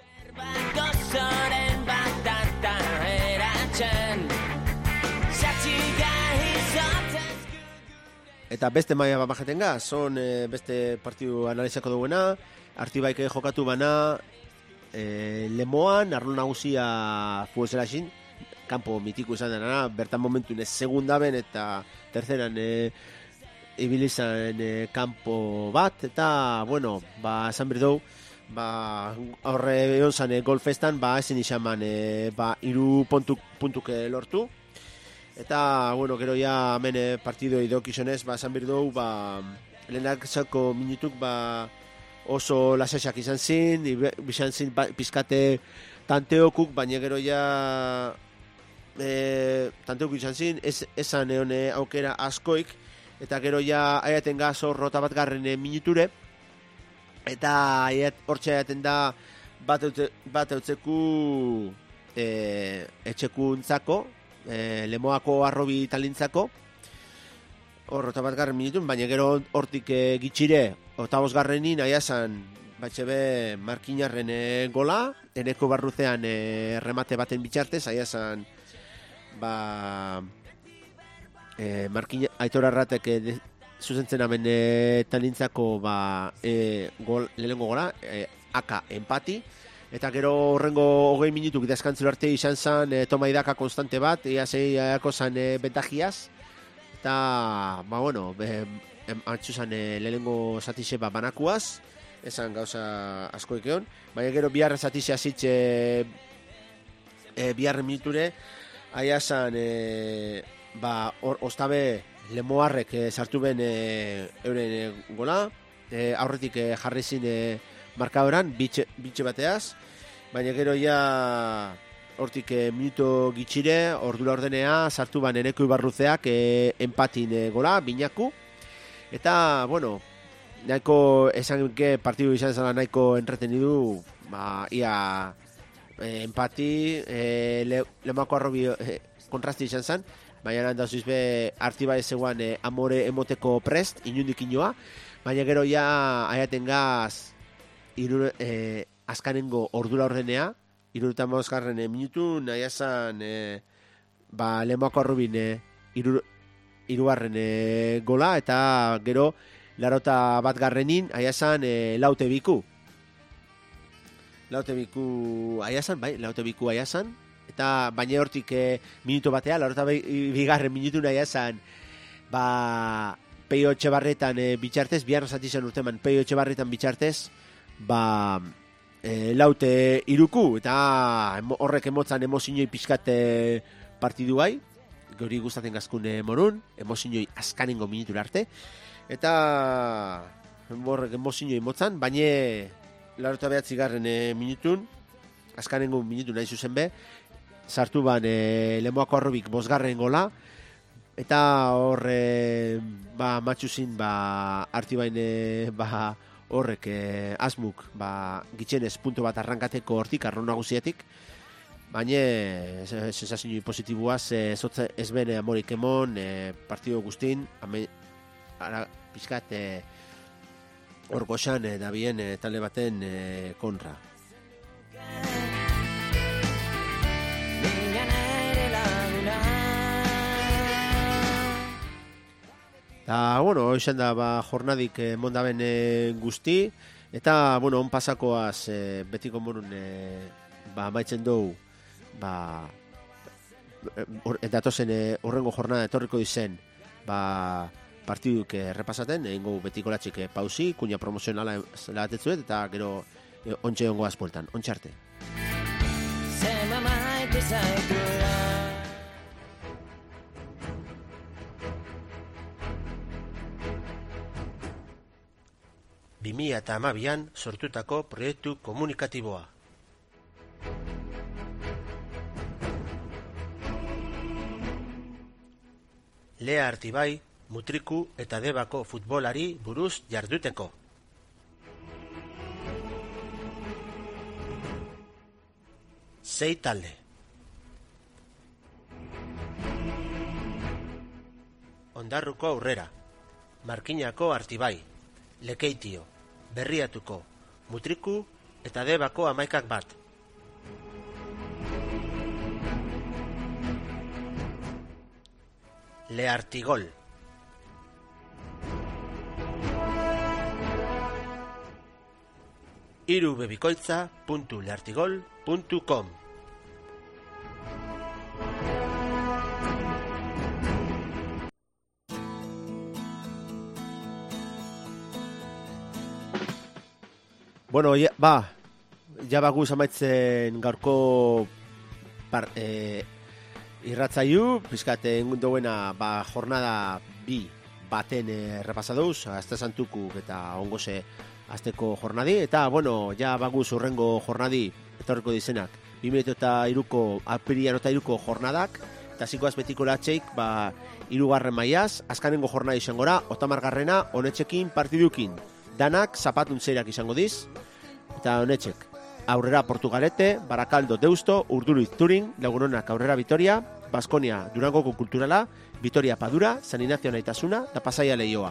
Eta beste maia bat bajaten gaz, son e, beste partidu analizako duena, Artibaike jokatu bana, e, Lemoan, arlo nagusia fuezelaxin, kanpo mitiku izan dena, bertan momentun ez segundaben eta terceran e, ibilizan e, kanpo bat, eta, bueno, ba, esan berdou, ba, horre egon zan e, golfestan, ba, ezin isaman, e, ba, iru puntuk, puntuk lortu, eta, bueno, gero ja hemen partido idokizonez, ba, esan berdou, ba, lehenak zako minutuk, ba, oso lasesak izan zin, bizan zin ba, pizkate tanteokuk, baina gero ja e, tanteokuk izan zin, ez, esan egon aukera askoik, eta gero ja aiaten gaz hor rota bat garren minuture, eta aiat, hortxe aiaten da bat, eute, bat eutzeku e, etxekuntzako, e, Lemoako arrobi talintzako, hor rota bat garren minutun, baina gero hortik e, gitxire, otabos garrenin, aiazan, batxebe Markinarren e, gola, eneko barruzean e, remate baten bitxartez, aiazan, ba, e, Markina, Aitor Arratek e, zuzentzen amen e, talintzako, ba, e, gol, lehengo gola, e, aka empati, eta gero horrengo hogei minutuk idazkantzelo arte izan zan, e, toma idaka konstante bat, ia zei aiako zan e, bentajiaz, eta, ba, bueno, be, antxuzan e, lehengo zatixe ba, banakuaz, esan gauza askoik egon, baina gero biharren zatixe azitxe e, biharren minuture, aia zan, e, ba, or, ostabe Lemoarrek e, sartu ben e, euren e, gola, e, aurretik e, jarri zin e, markadoran, bitxe, bitxe bateaz, baina gero ja hortik e, minuto gitxire, ordura ordenea, sartu ban eneko ibarruzeak e, empatin e, gola, binaku, eta, bueno, nahiko esan que partidu izan zela nahiko entretenidu, ba, ia e, empati, e, le, Lemako arrobi e, kontrasti izan zen, baina landa zuizbe Artibai zegoan e, amore emoteko prest, inundik inoa, baina gero ja aiaten gaz iru, e, azkanengo ordura ordenea, irurutan mauzgarren e, minutu, nahi esan e, ba, Lemako arrobin e, iru, irugarren e, gola, eta gero larota bat garrenin, aia esan e, laute biku. Laute biku aia esan, bai, laute biku aia esan, eta baina hortik e, minuto batea, larota bigarren minutu nahi esan, ba, Peio Etxebarretan e, bitxartez, biharra zatizan urteman, Peio Etxebarretan bitxartez, ba, e, laute iruku, eta emo, horrek emotzan emozinoi pizkate partidu bai, gori gustaten gazkune morun, emozinoi azkanengo minutura arte, eta horrek emozinoi motzan, baina larota behatzi garren e, minutun, azkanengo minutu nahi zuzen be, sartu ban e, Lemoako arrobik bosgarren gola, eta horre ba, matxuzin ba, Artibain e, ba, horrek e, asmuk ba, gitxenez punto bat arrankateko hortik, arro nagusiatik, baina sensazio positiboaz e, ez bene amorik emon e, partido guztin, ame, ara, pizkat e, hor goxan e, da bien e, talde baten e, kontra. Eta, bueno, izan da ba, jornadik e, mondaben e, guzti, eta, bueno, on pasakoaz e, betiko morun e, ba, maitzen dugu, ba, or, datozen e, horrengo jornada etorriko dizen, ba, partiduk errepasaten, egingo betiko latxik e, pausi, kuña promozionala latetzuet, eta gero e, ontxe ongo azpueltan, ontxe arte. bi mila hamabian sortutako proiektu komunikatiboa. Lea Artibai, Mutriku eta Debako futbolari buruz jarduteko. Sei talde. Ondarruko Aurrera, Markinako Artibai, Lekeitio, Berriatuko, Mutriku eta Debako Amaikak bat. Leartigol. irubebikoitza puntu leartigol puntu com. Bueno, ya, ba, ja baguz amaitzen gaurko par, e, irratzaiu, pizkate engunduena ba, jornada bi baten e, repasaduz, azte santukuk eta ongose azteko jornadi, eta, bueno, ja baguz urrengo jornadi, etorreko dizenak, bi mila eta iruko, apirian eta iruko jornadak, eta zikoaz betiko latxeik, ba, irugarren maiaz, azkanengo jornadi izango gora, otamargarrena, honetxekin partidukin, danak zapatun zeirak izango diz, eta honetxek, Aurrera Portugalete, Barakaldo Deusto, Urduriz Turin, Lagunonak Aurrera Vitoria, Baskonia Durangoko Kulturala, Vitoria Padura, San Ignacio Naitasuna, eta Pasaia Leioa.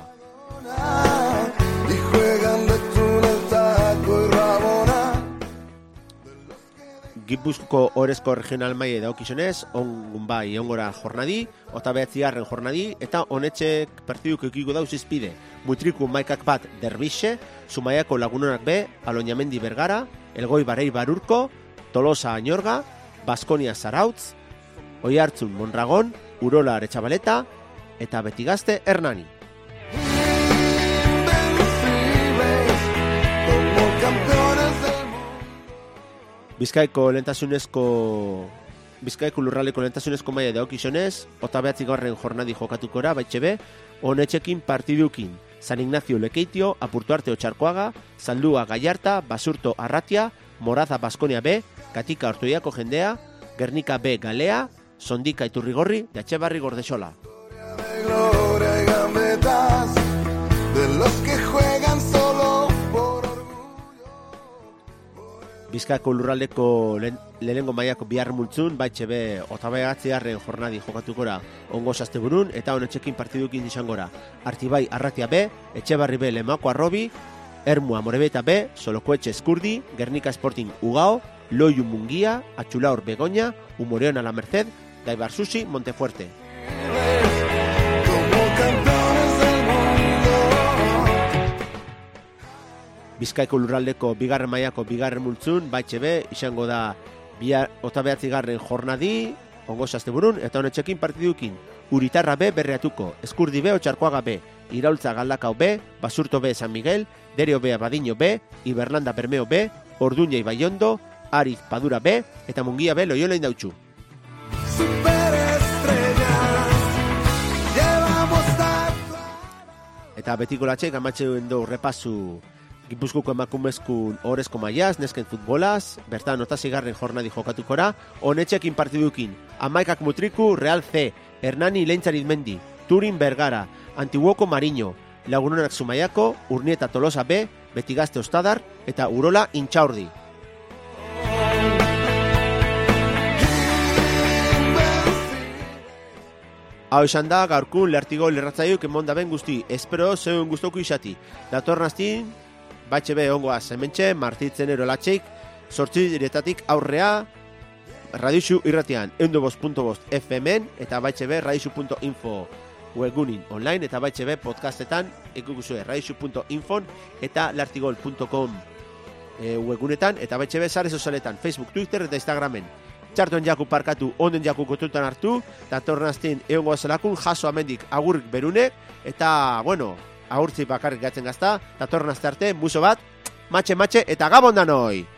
Gipuzkoako Orezko Regional Maile daukizonez, on bai ongora jornadi, ota behatzigarren jornadi, eta honetxek partiduk ekiko dauz izpide. Mutriku Maikak bat Derbixe, Zumaiako Lagunonak B, Aloñamendi Bergara, Elgoi Barei Barurko, Tolosa Añorga, Baskonia Zarautz, Oihartzun Mondragon, Urola Aretxabaleta, eta Betigazte Hernani. Bizkaiko lentasunezko Bizkaiko lurraleko lentasunezko maila daukizonez, ota behatzi garren jornadi jokatukora, baitxebe, honetxekin partidukin, San Ignacio Lekeitio, Apurtu Arte Otxarkoaga, Zaldua Gallarta, Basurto Arratia, Moraza Baskonia B, Katika Ortoiako Jendea, Gernika B Galea, Sondika Iturrigorri, de Atxebarri Gordesola. Bizkaiko lurraldeko lehenengo mailako bihar multzun, baitxebe otabaiatzigarren jornadi jokatukora ongo asteburun, eta honetxekin partidukin izangora. Artibai Arratia B, Etxebarri B Lemako Arrobi, Ermua Morebeta B, Solokoetxe Eskurdi, Gernika Sporting Ugao, Loiu Mungia, Atxulaur Begoña, Umoreon a la Merced, Daibarsusi Montefuerte. Bizkaiko lurraldeko bigarren mailako bigarren multzun, baitxebe, izango da bihar otabehatzigarren jornadi, ongo asteburun, eta honetxekin partidukin, Uritarra B Berriatuko, Eskurdi B Otxarkoaga B, Iraultza Galdakao B, Basurto B San Miguel, Derio B Abadiño B, Iberlanda Bermeo B, Orduña Ibaiondo, Ariz Padura B, eta Mungia B Loiola Indautxu. Eta betiko latxek amatxeuen du repasu Gipuzkoako emakumezkun orezko mailaz, nesken futbolaz, bertan otazigarren jornadi jokatukora, honetxekin partidukin, Amaikak Mutriku, Real C, Hernani Leintzarizmendi, Turin Bergara, Antiguoko Mariño, Lagunonak Zumaiako, Urnieta Tolosa B, Betigazte Ostadar, eta Urola Intxaurdi. Hau izan da, gaurkun Leartigol irratzaiuk emonda ben guzti, espero zeuen guztoku izati. Datornaztin, baitxebe ongoaz hementxe, martitzen erolatxeik, sortzi diretatik aurrea, radixu irratian, eundo bost punto bost F M-en, eta baitxebe radixu punto info webgunin online, eta baitxebe podcastetan, ekuguzue radixu punto info eta leartigol punto com e, webgunetan, eta baitxebe sare sozialetan, Facebook, Twitter eta Instagramen. Txartuen jaku parkatu, onden jaku kotutan hartu, eta tornaztin egongo zelakun, jaso amendik agurrik berunek, eta, bueno, agurtzi bakarrik gatzen gazta, eta tornazte arte, muso bat, matxe-matxe, eta gabon danoi!